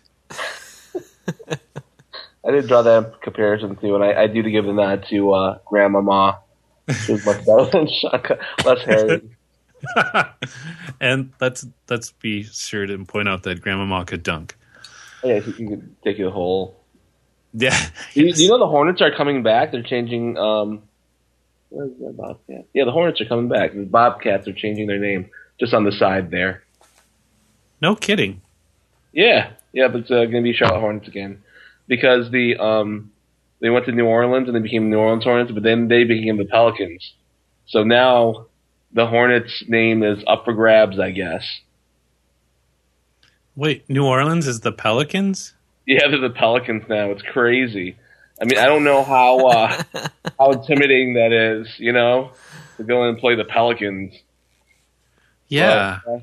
I did draw that comparison, too, and I, I do to give the nod to uh, Grandmama. She was much better than Shaka, less hairy. And let's let's be sure to point out that Grandmama could dunk. Oh, yeah, you could take you a whole. Yeah. Do you, do you know the Hornets are coming back? They're changing. Um, where is that Bobcat? Yeah, the Hornets are coming back. The Bobcats are changing their name just on the side there. No kidding. Yeah, yeah, but it's uh, going to be Charlotte Hornets again because the um. They went to New Orleans and they became New Orleans Hornets, but then they became the Pelicans. So now the Hornets' name is up for grabs, I guess. Wait, New Orleans is the Pelicans? Yeah, they're the Pelicans now. It's crazy. I mean, I don't know how uh, how intimidating that is, you know, to go in and play the Pelicans. Yeah. But, uh,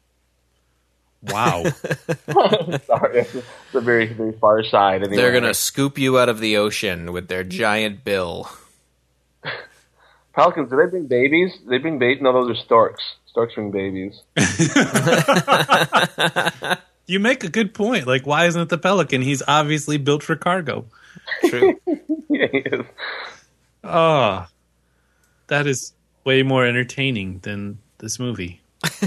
wow. Sorry, it's a very, very far side. Anyway. They're going to scoop you out of the ocean with their giant bill. Pelicans, do they bring babies? Do they bring babies? No, those are storks. Storks bring babies. You make a good point. Like, why isn't it the Pelican? He's obviously built for cargo. True. Yeah, he is. Oh, that is way more entertaining than this movie.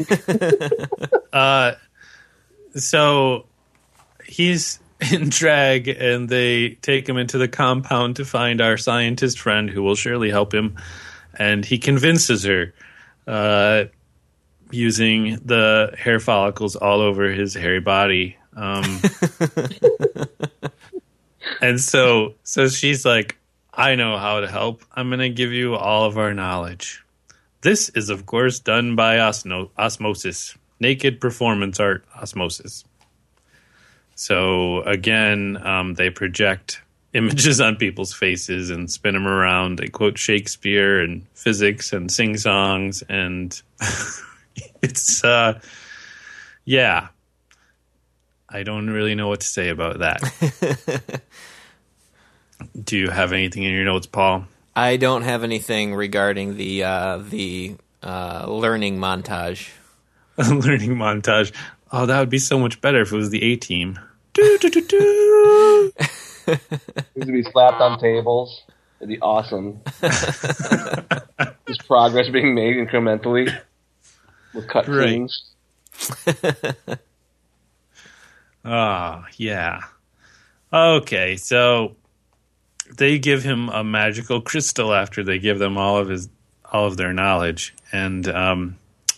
uh, so he's in drag, and they take him into the compound to find our scientist friend who will surely help him. And he convinces her uh, using the hair follicles all over his hairy body. Um, and so, so she's like, I know how to help. I'm going to give you all of our knowledge. This is, of course, done by osno- osmosis. Naked performance art osmosis. So, again, um, they project images on people's faces and spin them around. They quote Shakespeare and physics and sing songs. And it's, uh, yeah. I don't really know what to say about that. Do you have anything in your notes, Paul? I don't have anything regarding the uh, the uh, learning montage. Learning montage. Oh, that would be so much better if it was the A-Team. Do, do, do, do. Needs to be slapped on tables. It'd be awesome. Just progress being made incrementally with cut Right. scenes. Oh, yeah. Okay, so they give him a magical crystal after they give them all of his all of their knowledge, and um,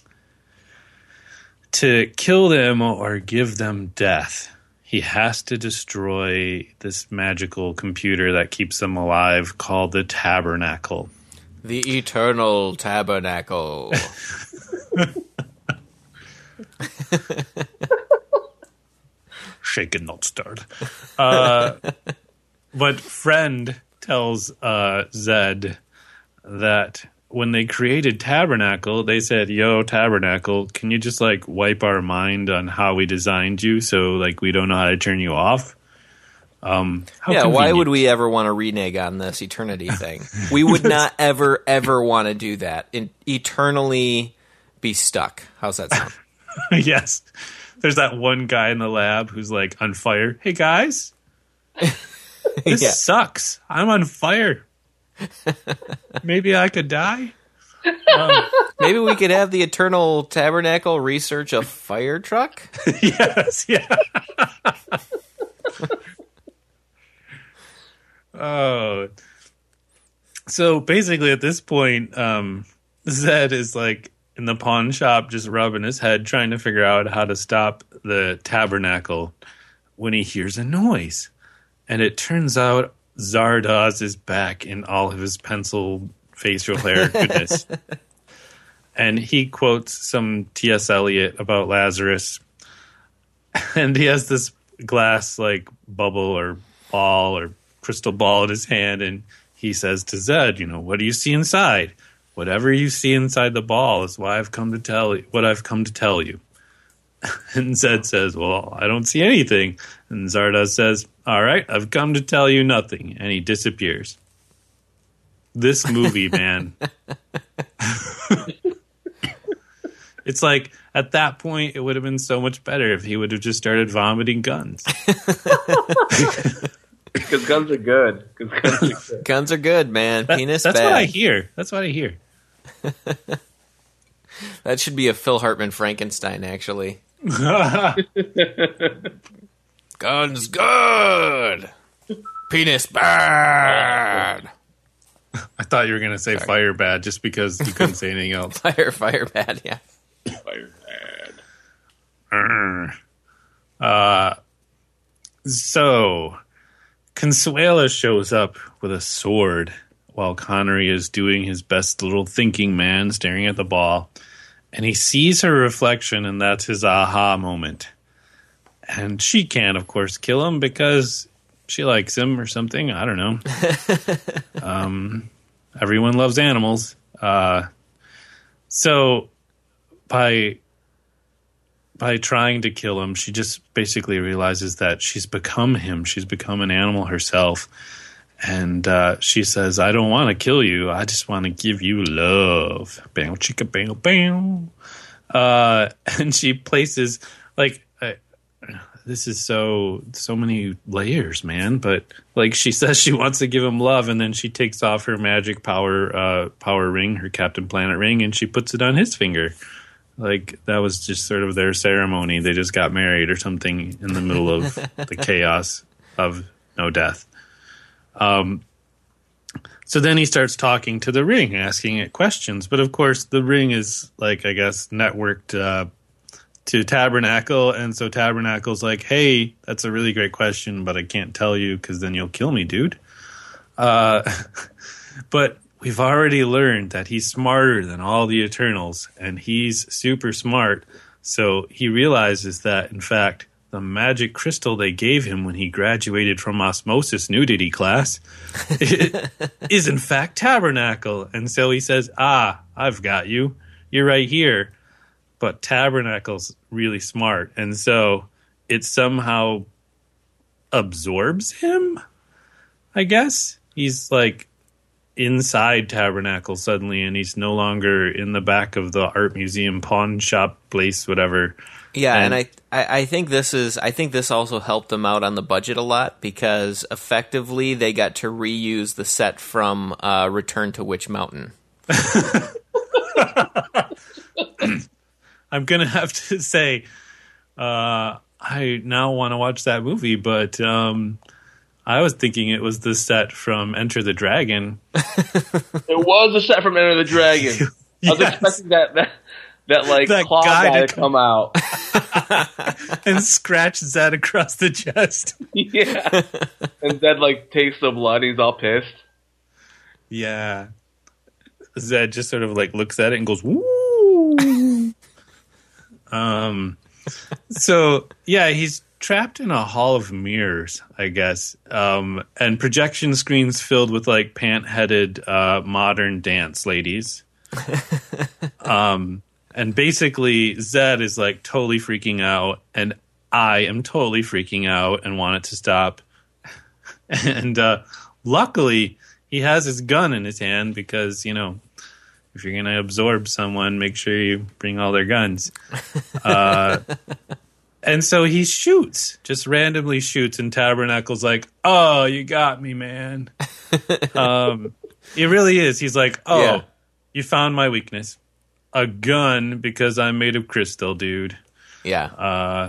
to kill them or give them death, he has to destroy this magical computer that keeps them alive called the Tabernacle. The Eternal Tabernacle. Shaken, not stirred. Uh, but Friend tells uh, Zed that when they created Tabernacle, they said, yo, Tabernacle, can you just, like, wipe our mind on how we designed you so, like, we don't know how to turn you off? Um, how yeah, why convenient. would we ever want to renege on this eternity thing? We would not ever, ever want to do that. In, eternally be stuck. How's that sound? Yes. There's that one guy in the lab who's like on fire. Hey, guys. This Yeah. sucks. I'm on fire. Maybe I could die? Um, Maybe we could have the Eternal Tabernacle research a fire truck? yes, yeah. Oh. So basically at this point, um, Zed is like in the pawn shop just rubbing his head trying to figure out how to stop the tabernacle when he hears a noise. And it turns out Zardoz is back in all of his pencil facial hair goodness. And he quotes some T S Eliot about Lazarus. And he has this glass like bubble or ball or crystal ball in his hand, and he says to Zed, you know, what do you see inside? Whatever you see inside the ball is why I've come to tell you what I've come to tell you. And Zed says, well, I don't see anything. And Zardoz says, all right, I've come to tell you nothing. And he disappears. This movie, man. It's like, at that point, it would have been so much better if he would have just started vomiting guns. Because guns are good. 'Cause guns are good. Guns are good, man. That- Penis that's bad. what I hear. That's what I hear. That should be a Phil Hartman Frankenstein, actually. Guns good. Penis bad. I thought you were going to say Sorry. fire bad just because you couldn't say anything else. Fire, fire bad, yeah. Fire bad. Arr. Uh, so, Consuela shows up with a sword while Connery is doing his best little thinking man, staring at the ball. And he sees her reflection, and that's his aha moment. And she can't, of course, kill him because she likes him or something. I don't know. um, everyone loves animals. Uh, so, by... By trying to kill him, she just basically realizes that she's become him. She's become an animal herself. And uh, she says, I don't want to kill you. I just want to give you love. Bam, chicka, bam, bam. Uh, and she places, like, I, this is so, so many layers, man. But, like, she says she wants to give him love, and then she takes off her magic power, uh, power ring, her Captain Planet ring, and she puts it on his finger. Like, that was just sort of their ceremony. They just got married or something in the middle of the chaos of no death. Um, so then he starts talking to the ring, asking it questions. But, of course, the ring is, like, I guess, networked uh, to Tabernacle. And so Tabernacle's like, hey, that's a really great question, but I can't tell you because then you'll kill me, dude. Uh, but... We've already learned that he's smarter than all the Eternals, and he's super smart. So he realizes that, in fact, the magic crystal they gave him when he graduated from osmosis nudity class is, in fact, Tabernacle. And so he says, ah, I've got you. You're right here. But Tabernacle's really smart. And so it somehow absorbs him, I guess. He's like... inside Tabernacle suddenly, and he's no longer in the back of the art museum pawn shop place, whatever. Yeah, and, And- I, I I think this is I think this also helped them out on the budget a lot because effectively they got to reuse the set from uh, Return to Witch Mountain. I'm gonna have to say, uh, I now want to watch that movie, but um, I was thinking it was the set from Enter the Dragon. It was a set from Enter the Dragon. I was Yes. expecting that that, that like That claw guy guy to to come out. and scratch Zed across the chest. Yeah, and Zed like takes the blood. He's all pissed. Yeah. Zed just sort of like looks at it and goes, woo. um, so, yeah, he's trapped in a hall of mirrors, I guess, um, and projection screens filled with like pant-headed uh, modern dance ladies. um, and basically, Zed is like totally freaking out, and I am totally freaking out and want it to stop. And uh, luckily, he has his gun in his hand because, you know, if you're going to absorb someone, make sure you bring all their guns. Uh, and so he shoots, just randomly shoots, and Tabernacle's like, oh, you got me, man. um, it really is. He's like, oh, yeah. You found my weakness. A gun because I'm made of crystal, dude. Yeah. Uh,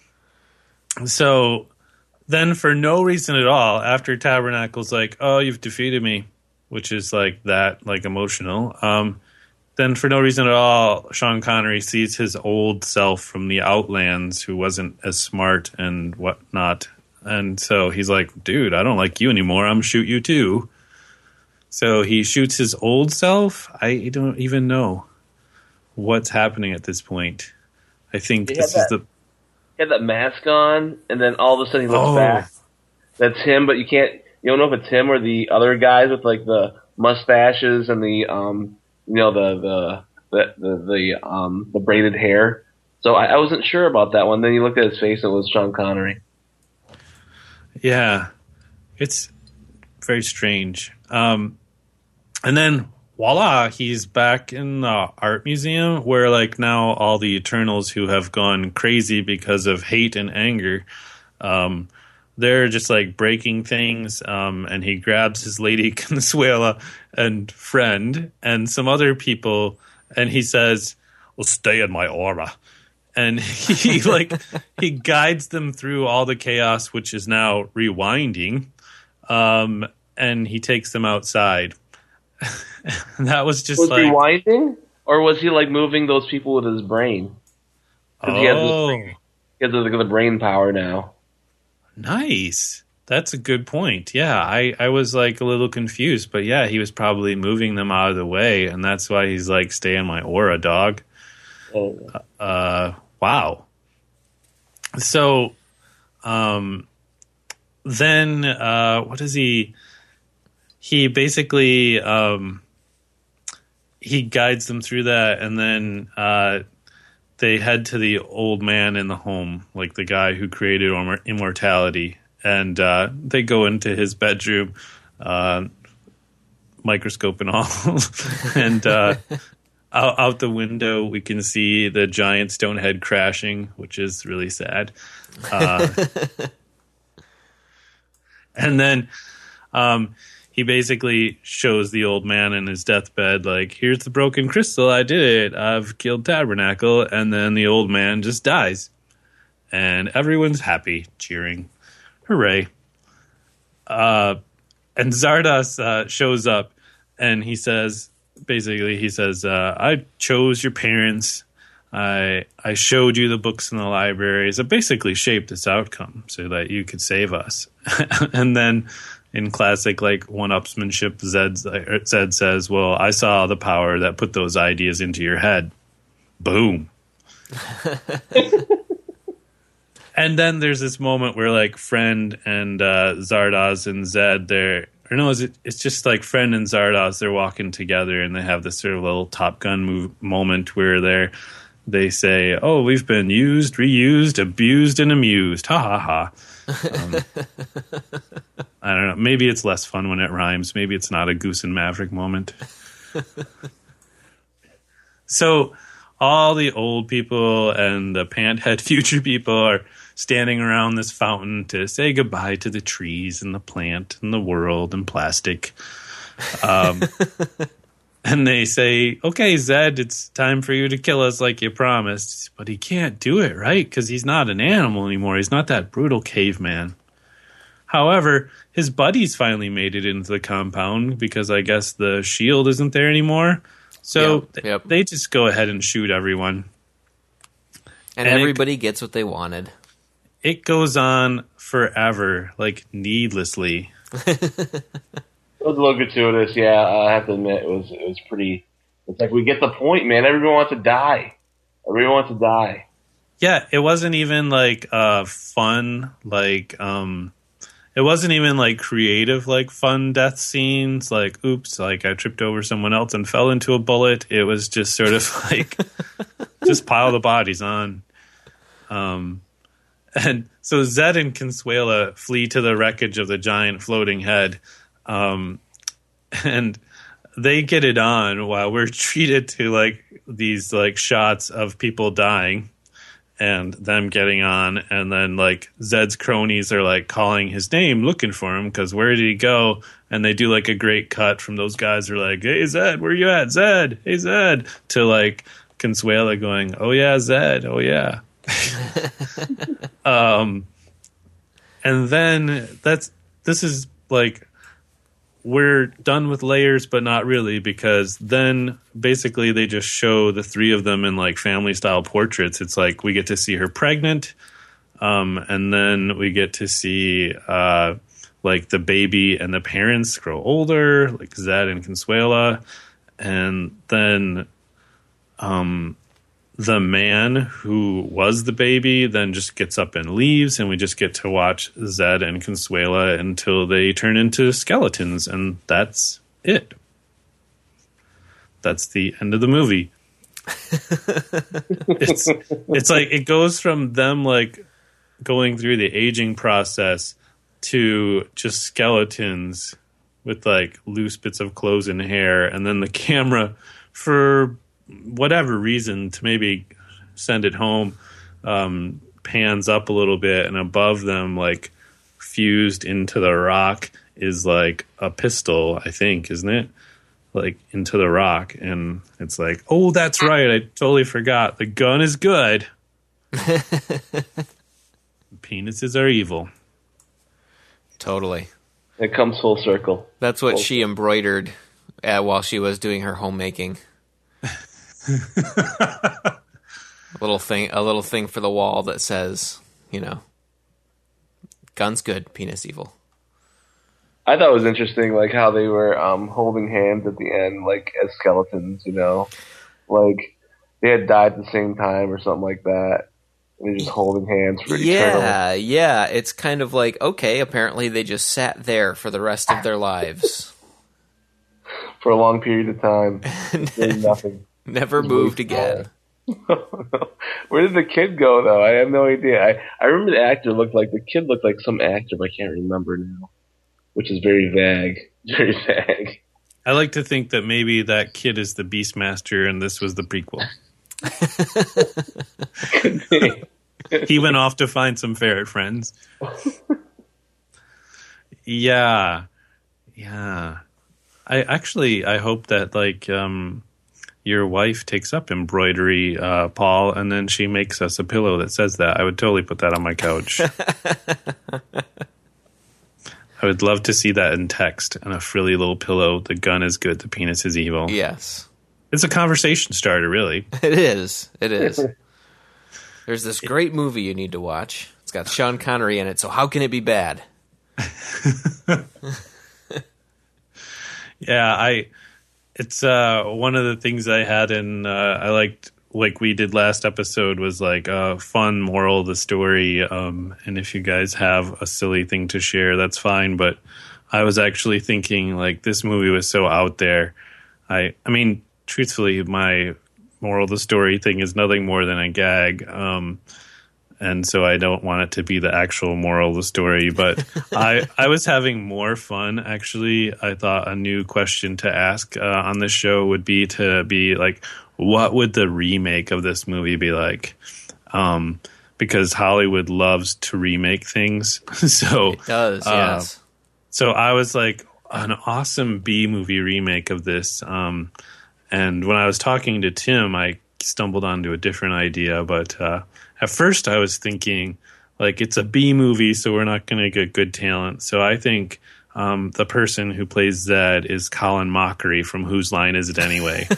so... Then, for no reason at all, after Tabernacle's like, oh, you've defeated me, which is like that, like emotional. Um, then, for no reason at all, Sean Connery sees his old self from the Outlands, who wasn't as smart and whatnot. And so he's like, dude, I don't like you anymore. I'm going to shoot you too. So he shoots his old self. I don't even know what's happening at this point. I think Yeah, this that- is the... He had that mask on, and then all of a sudden he looks Oh. back. That's him, but you can't. You don't know if it's him or the other guys with like the mustaches and the um, you know, the the the the, the um the braided hair. So I, I wasn't sure about that one. Then you looked at his face, and it was Sean Connery. Yeah, it's very strange. Um, and then voila, he's back in the art museum where, like, now all the Eternals who have gone crazy because of hate and anger, um, they're just like breaking things. Um, and he grabs his lady Consuela and friend and some other people, and he says, "Well, stay in my aura." And he like he guides them through all the chaos, which is now rewinding. Um, and he takes them outside. And that was just Was like he rewinding, or was he like moving those people with his brain? 'Cause he has, oh, this, he has the, the brain power now. nice. That's a good point. Yeah, I, I was like a little confused, but yeah, he was probably moving them out of the way, and that's why he's like, "Stay in my aura, dog." Oh. Uh, wow. So, um, then uh, what does he? He basically um, he guides them through that, and then uh, they head to the old man in the home, like the guy who created immor- immortality, and uh, they go into his bedroom, uh, microscope and all, and uh, out, out the window we can see the giant stone head crashing, which is really sad. Uh, and then um, he basically shows the old man in his deathbed, like, "Here's the broken crystal. I did it. I've killed Tabernacle." And then the old man just dies. And everyone's happy, cheering. Hooray. Uh, and Zardos uh, shows up, and he says, basically, he says, uh, "I chose your parents. I I showed you the books in the libraries. I basically shaped this outcome so that you could save us." And then in classic, like, one-upsmanship, Zed, Zed says, "Well, I saw the power that put those ideas into your head." Boom. And then there's this moment where, like, Friend and uh, Zardoz and Zed, they're, or no, is it, it's just like Friend and Zardoz, they're walking together, and they have this sort of little Top Gun move, moment where they're, they say, "Oh, we've been used, reused, abused, and amused. Ha ha ha." Um, I don't know. Maybe it's less fun when it rhymes. Maybe it's not a Goose and Maverick moment. So all the old people and the pant-head future people are standing around this fountain to say goodbye to the trees and the plant and the world and plastic. Um, and they say, "Okay, Zed, it's time for you to kill us like you promised." But he can't do it, right? Because he's not an animal anymore. He's not that brutal caveman. However, his buddies finally made it into the compound because I guess the shield isn't there anymore. So Yep, yep. they just go ahead and shoot everyone. And, And it- everybody gets what they wanted. It goes on forever, like needlessly. It was a little gratuitous, yeah. I have to admit, it was it was pretty. It's like we get the point, man. Everyone wants to die. Everyone wants to die. Yeah, it wasn't even like uh, fun, like um, it wasn't even like creative, like fun death scenes. Like, oops, like I tripped over someone else and fell into a bullet. It was just sort of like just pile the bodies on. Um, And so Zed and Consuela flee to the wreckage of the giant floating head. Um, and they get it on while we're treated to like these like shots of people dying and them getting on. And then like Zed's cronies are like calling his name, looking for him because where did he go? And they do like a great cut from those guys who are like, hey, Zed, where you at? Zed, hey, Zed, to like Consuela going, oh, yeah, Zed, oh, yeah. um, and then that's this is like we're done with layers, but not really, because then basically they just show the three of them in like family style portraits. It's like we get to see her pregnant, um, and then we get to see uh, like the baby and the parents grow older, like Zed and Consuela, and then um. the man who was the baby then just gets up and leaves, and we just get to watch Zed and Consuela until they turn into skeletons, and that's it. That's the end of the movie. it's it's like it goes from them like going through the aging process to just skeletons with like loose bits of clothes and hair, and then the camera for whatever reason to maybe send it home um, pans up a little bit, and above them like fused into the rock is like a pistol, I think, isn't it? Like into the rock, and it's like, oh, that's right, I totally forgot. The gun is good. Penises are evil. Totally. It comes full circle. That's what full she embroidered uh, while she was doing her homemaking. a little thing, a little thing for the wall that says, you know, gun's good, penis evil. I thought it was interesting, like how they were um, holding hands at the end, like as skeletons. You know, like they had died at the same time or something like that. And they're just holding hands for yeah, eternal. Yeah, yeah. It's kind of like, okay, apparently they just sat there for the rest of their lives for a long period of time, doing nothing. Never moved again. Where did the kid go, though? I have no idea. I, I remember the actor looked like, the kid looked like some actor, but I can't remember now, which is very vague. Very vague. I like to think that maybe that kid is the Beastmaster and this was the prequel. He went off to find some ferret friends. Yeah. Yeah. I actually, I hope that, like, um, your wife takes up embroidery, uh, Paul, and then she makes us a pillow that says that. I would totally put that on my couch. I would love to see that in text and a frilly little pillow. The gun is good, the penis is evil. Yes. It's a conversation starter, really. It is. It is. There's this great movie you need to watch. It's got Sean Connery in it, so how can it be bad? Yeah, I... It's uh, one of the things I had in, uh, I liked, like we did last episode, was like a fun moral of the story. Um, and if you guys have a silly thing to share, that's fine. But I was actually thinking, like, this movie was so out there. I, I mean, truthfully, my moral of the story thing is nothing more than a gag. Um, and so I don't want it to be the actual moral of the story. But I, I was having more fun, actually. I thought a new question to ask uh, on this show would be to be like, what would the remake of this movie be like? Um, because Hollywood loves to remake things. so It does, uh, yes. So I was like, an awesome B-movie remake of this. Um, and when I was talking to Tim, I stumbled onto a different idea, but uh, at first I was thinking, like, it's a B movie, so we're not going to get good talent. So I think um, the person who plays Zed is Colin Mockery from Whose Line Is It Anyway?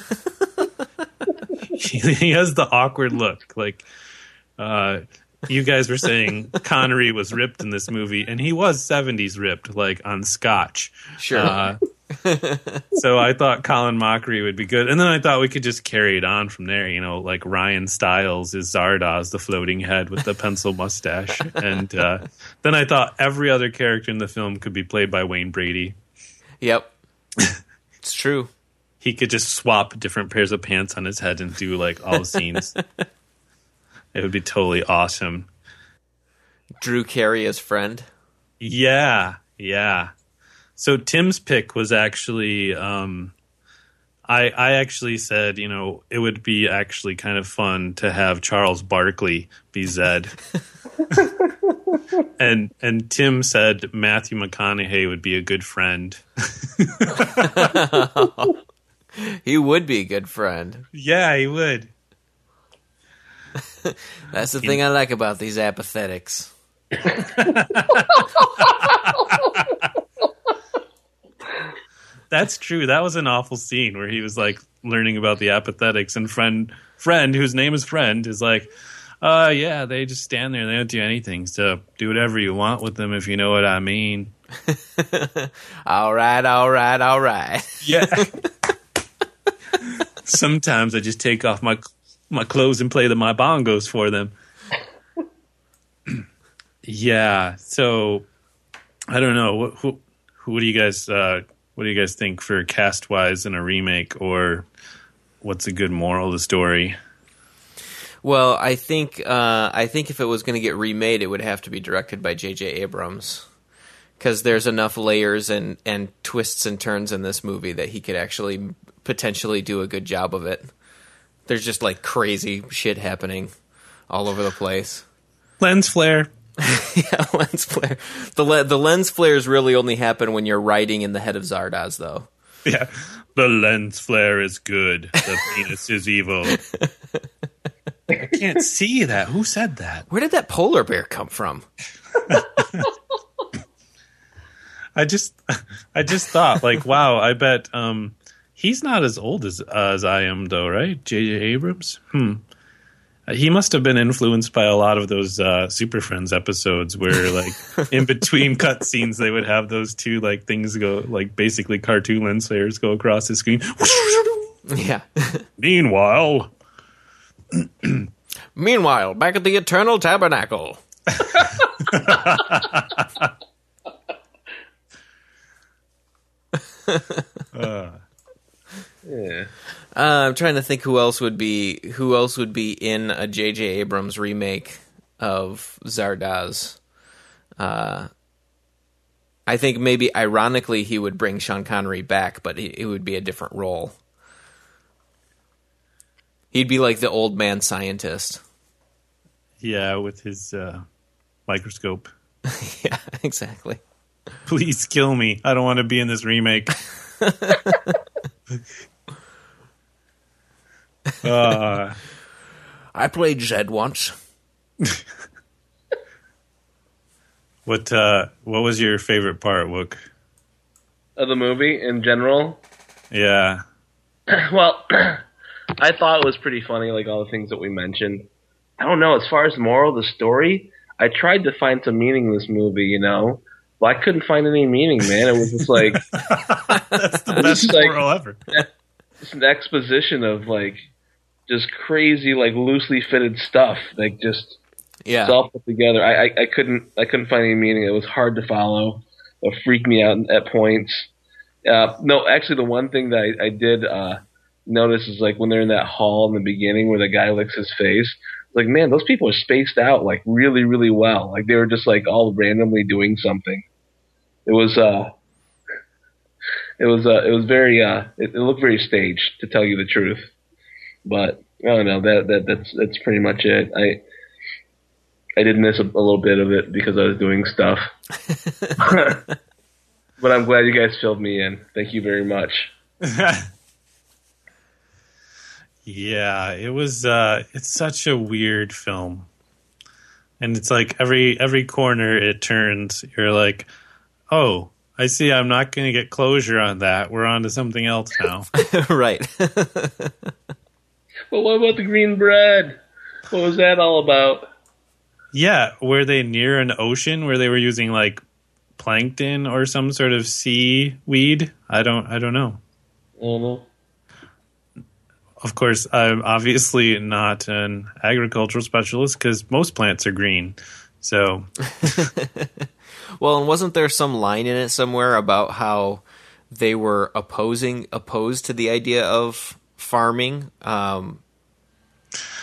he, he has the awkward look. Like, uh, you guys were saying Connery was ripped in this movie, and he was seventies ripped, like on scotch. Sure. Uh, so I thought Colin Mockery would be good. And then I thought we could just carry it on from there. You know, like Ryan Stiles is Zardoz, the floating head with the pencil mustache. And uh, then I thought every other character in the film could be played by Wayne Brady. Yep. It's true. He could just swap different pairs of pants on his head and do like all the scenes. It would be totally awesome. Drew Carey as friend. Yeah, yeah. So Tim's pick was actually, um, I I actually said, you know, it would be actually kind of fun to have Charles Barkley be Zed. and and Tim said Matthew McConaughey would be a good friend. He would be a good friend. Yeah, he would. That's the thing I like about these apathetics. That's true. That was an awful scene where he was like learning about the apathetics, and friend friend whose name is Friend is like, uh yeah, they just stand there and they don't do anything. So do whatever you want with them, if you know what I mean. all right, all right, all right. Yeah. Sometimes I just take off my my clothes and play the my bongos for them. Yeah. So I don't know. What who, who do you guys uh, what do you guys think for cast wise in a remake, or what's a good moral of the story? Well, I think uh, I think if it was going to get remade, it would have to be directed by J J Abrams, because there's enough layers and, and twists and turns in this movie that he could actually potentially do a good job of it. There's just like crazy shit happening all over the place. Lens flare. Yeah, lens flare. The le- the lens flares really only happen when you're riding in the head of Zardoz, though. Yeah, the lens flare is good. The penis is evil. I can't see that. Who said that? Where did that polar bear come from? I just, I just thought, like, wow. I bet um, he's not as old as uh, as I am, though, right? J J Abrams. Hmm. He must have been influenced by a lot of those uh, Super Friends episodes where, like, in between cutscenes, they would have those two, like, things go, like, basically cartoon lens flares go across the screen. Yeah. Meanwhile. Meanwhile, back at the Eternal Tabernacle. uh. Yeah. Uh, I'm trying to think who else would be who else would be in a J J Abrams remake of Zardoz. Uh, I think maybe ironically he would bring Sean Connery back, but it, it would be a different role. He'd be like the old man scientist. Yeah, with his uh, microscope. Yeah, exactly. Please kill me. I don't want to be in this remake. uh, I played Zed once. what uh, what was your favorite part, Wook? Of the movie in general? Yeah. Well, I thought it was pretty funny, like all the things that we mentioned. I don't know, as far as the moral of the story, I tried to find some meaning in this movie, you know? Well, I couldn't find any meaning, man. It was just like... That's the best like, moral ever. Just an exposition of, like, just crazy, like, loosely fitted stuff. Like, just... Yeah. It's all put together. I, I, I couldn't I couldn't find any meaning. It was hard to follow. It freaked me out at points. Uh, no, actually, the one thing that I, I did uh, notice is like when they're in that hall in the beginning where the guy licks his face. It's like, man, those people are spaced out like really, really well. Like they were just like all randomly doing something. It was uh, it was uh, it was very uh, it, it looked very staged, to tell you the truth. But I don't know. That that that's that's pretty much it. I. I did miss a, a little bit of it because I was doing stuff. But I'm glad you guys filled me in. Thank you very much. Yeah, it was uh, it's such a weird film. And it's like every every corner it turns, you're like, "Oh, I see I'm not going to get closure on that. We're on to something else now." Right. But what about the green bread? What was that all about? Yeah, were they near an ocean where they were using like plankton or some sort of seaweed? I don't I don't know. I don't know. Of course, I'm obviously not an agricultural specialist because most plants are green. So, well, and wasn't there some line in it somewhere about how they were opposing opposed to the idea of farming? Um,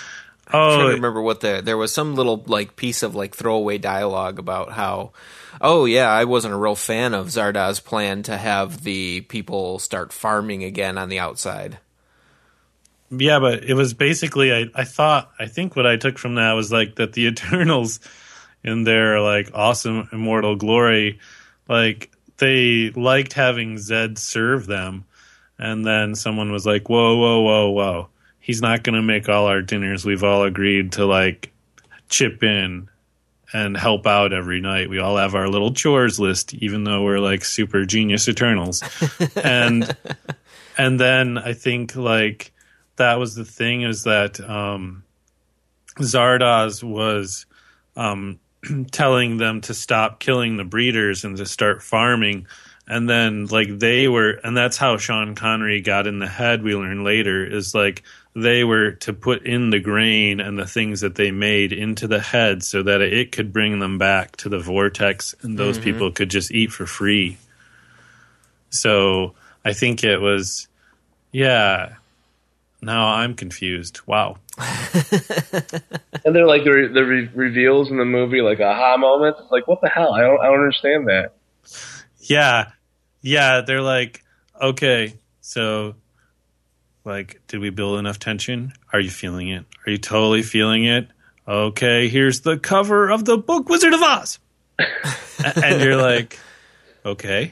I'm Oh, trying to remember what the there was some little like piece of like throwaway dialogue about how, oh yeah, I wasn't a real fan of Zardoz' plan to have the people start farming again on the outside. yeah, but it was basically, I, I thought, I think what I took from that was like that the Eternals in their like awesome immortal glory, like they liked having Zed serve them. And then someone was like, whoa, whoa, whoa, whoa. He's not going to make all our dinners. We've all agreed to like chip in and help out every night. We all have our little chores list, even though we're like super genius Eternals. and and then I think like that was the thing is that um, Zardoz was um, telling them to stop killing the breeders and to start farming. And then like they were, and that's how Sean Connery got in the head, we learn later, is like they were to put in the grain and the things that they made into the head so that it could bring them back to the vortex and those mm-hmm. people could just eat for free. So I think it was, yeah. Now I'm confused. Wow. And they're like the, the re- reveals in the movie, like aha moments. It's like, what the hell? I don't, I don't understand that. Yeah. Yeah. They're like, okay, so like, did we build enough tension? Are you feeling it? Are you totally feeling it? Okay, here's the cover of the book Wizard of Oz. And you're like, okay.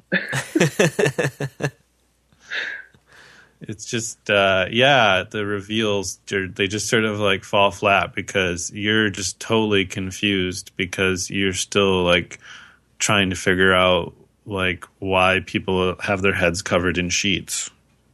It's just, uh, yeah, the reveals, they just sort of like fall flat because you're just totally confused because you're still like trying to figure out like why people have their heads covered in sheets.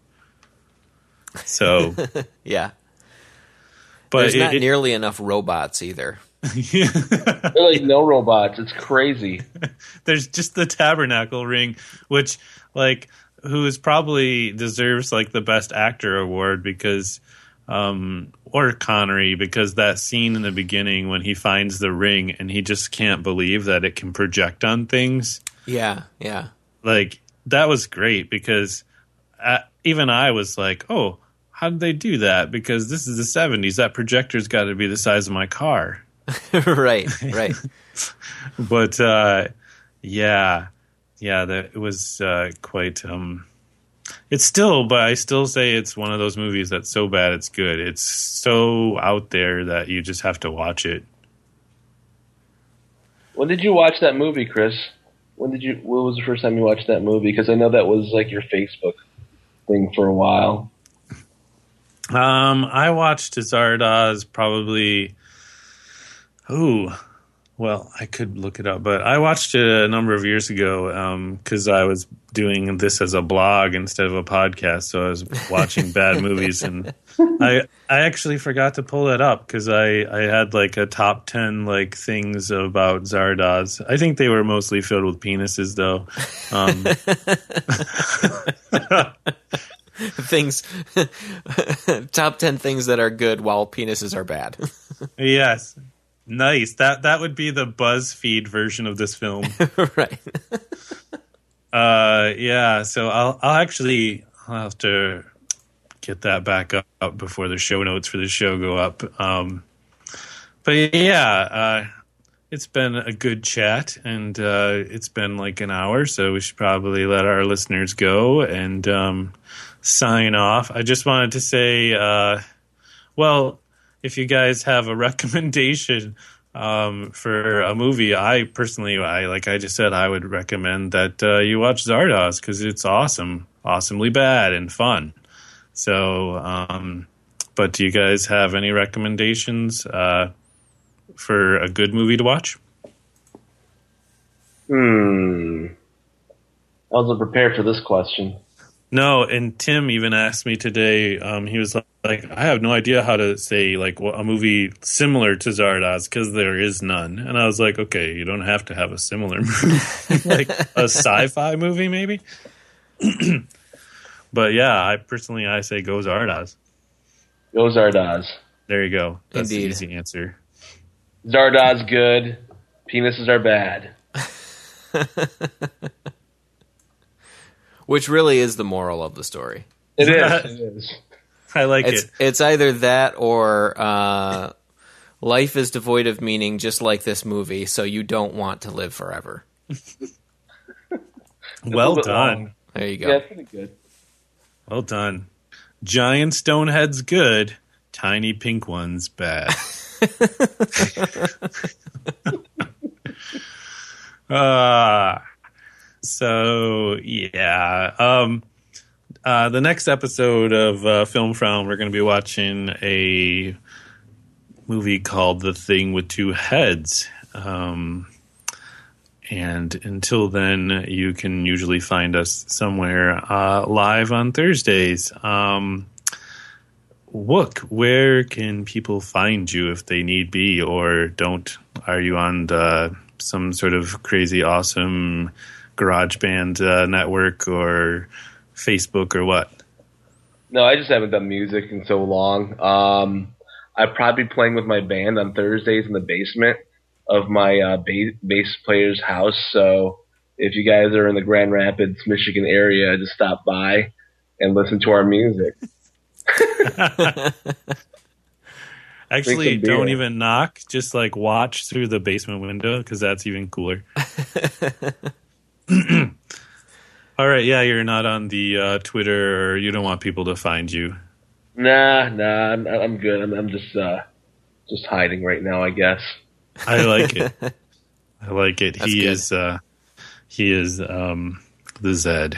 So, yeah. But there's it, not it, nearly enough robots either. They're like no robots. It's crazy. There's just the tabernacle ring, which like, who is probably deserves like the best actor award because, um, or Connery, because that scene in the beginning when he finds the ring and he just can't believe that it can project on things. Yeah. Yeah. Like that was great because uh, even I was like, oh, how did they do that? Because this is the seventies. That projector's got to be the size of my car. Right. Right. But, uh, yeah. Yeah, that it was uh, quite. Um, it's still, but I still say it's one of those movies that's so bad it's good. It's so out there that you just have to watch it. When did you watch that movie, Chris? When did you? When was the first time you watched that movie? Because I know that was like your Facebook thing for a while. Um, I watched Zardoz probably. Ooh. Well, I could look it up, but I watched it a number of years ago because um, I was doing this as a blog instead of a podcast. So I was watching bad movies, and I I actually forgot to pull that up because I, I had like a top ten like things about Zardoz. I think they were mostly filled with penises, though. Um, things top ten things that are good while penises are bad. Yes. Nice. That that would be the BuzzFeed version of this film. Right. uh, yeah, so I'll I'll actually I'll have to get that back up, up before the show notes for the show go up. Um, but yeah, uh, it's been a good chat, and uh, it's been like an hour, so we should probably let our listeners go and um, sign off. I just wanted to say, uh, well, if you guys have a recommendation um, for a movie, I personally, I like I just said, I would recommend that uh, you watch Zardoz because it's awesome, awesomely bad and fun. So, um, but do you guys have any recommendations uh, for a good movie to watch? Hmm. I wasn't prepared for this question. No, and Tim even asked me today, um, he was like, I have no idea how to say like a movie similar to Zardoz because there is none. And I was like, okay, you don't have to have a similar movie. Like a sci-fi movie maybe? But yeah, I personally, I say go Zardoz. Go Zardoz. There you go. That's Indeed. the easy answer. Zardoz good. Penises are bad. Which really is the moral of the story. It is. It is. I like it's, it. It's either that or uh, life is devoid of meaning, just like this movie, so you don't want to live forever. Well done. Long. There you go. Yeah, pretty good. Well done. Giant stone heads good, tiny pink ones bad. uh, so, yeah. Um, uh, the next episode of uh, Film Frown, we're going to be watching a movie called The Thing with Two Heads. Um, and until then, you can usually find us somewhere uh, live on Thursdays. Um, Wook, where can people find you if they need be or don't? Are you on the, some sort of crazy, awesome GarageBand uh, network or Facebook or what? No, I just haven't done music in so long. Um, I'd probably be playing with my band on Thursdays in the basement of my uh, bass, bass player's house. So if you guys are in the Grand Rapids, Michigan area, just stop by and listen to our music. Actually, don't even knock. Just like watch through the basement window because that's even cooler. All right, yeah, you're not on the uh, Twitter, or you don't want people to find you. Nah, nah, I'm, I'm good. I'm, I'm just, uh, just hiding right now, I guess. I like it. I like it. That's he good. is. Uh, he is um, the Zed.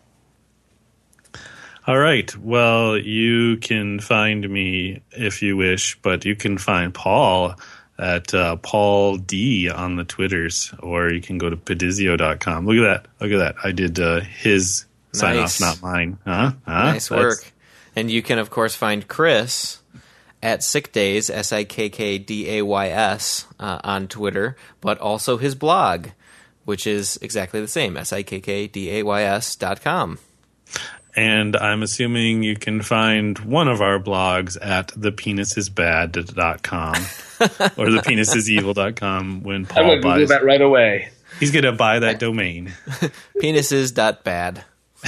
All right. Well, you can find me if you wish, but you can find Paul at uh, Paul D on the Twitters, or you can go to pedizio dot com. Look at that. Look at that. I did uh, his sign Nice. off, not mine. Huh? Huh? Nice That's- work. And you can, of course, find Chris at Sick Days, S I K K D A Y S, uh, on Twitter, but also his blog, which is exactly the same, S I K K D A Y S dot com. And I'm assuming you can find one of our blogs at the penis is bad dot com or the penis is evil dot com when I'm Paul going to Google buys. that right away. He's going to buy that domain. Penises dot bad.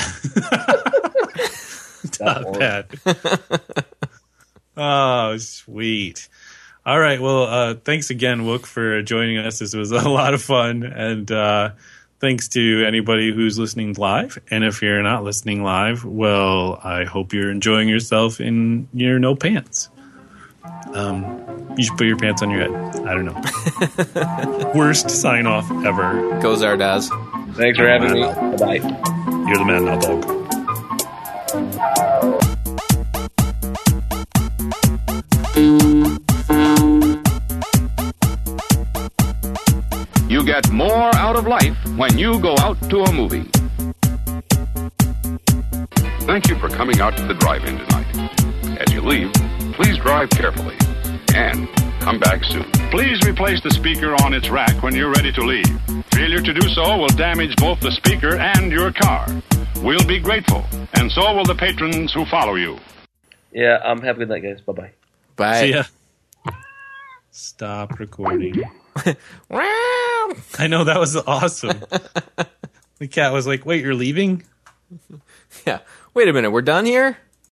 Not bad. Oh, sweet. All right. Well, uh, thanks again, Wook, for joining us. This was a lot of fun. And uh, thanks to anybody who's listening live. And if you're not listening live, well, I hope you're enjoying yourself in your no pants. Um, you should put your pants on your head. I don't know. Worst sign off ever. Goes Ardaz. Thanks for having me. Bye-bye. You're the man now, dog. You get more out of life when you go out to a movie. Thank you for coming out to the drive-in tonight. As you leave, please drive carefully and come back soon. Please replace the speaker on its rack when you're ready to leave. Failure to do so will damage both the speaker and your car. We'll be grateful, and so will the patrons who follow you. Yeah, um, have a good night, guys. Bye-bye. Bye. See ya. Stop recording. I know, that was awesome. The cat was like, wait, you're leaving? Yeah. Wait a minute, we're done here?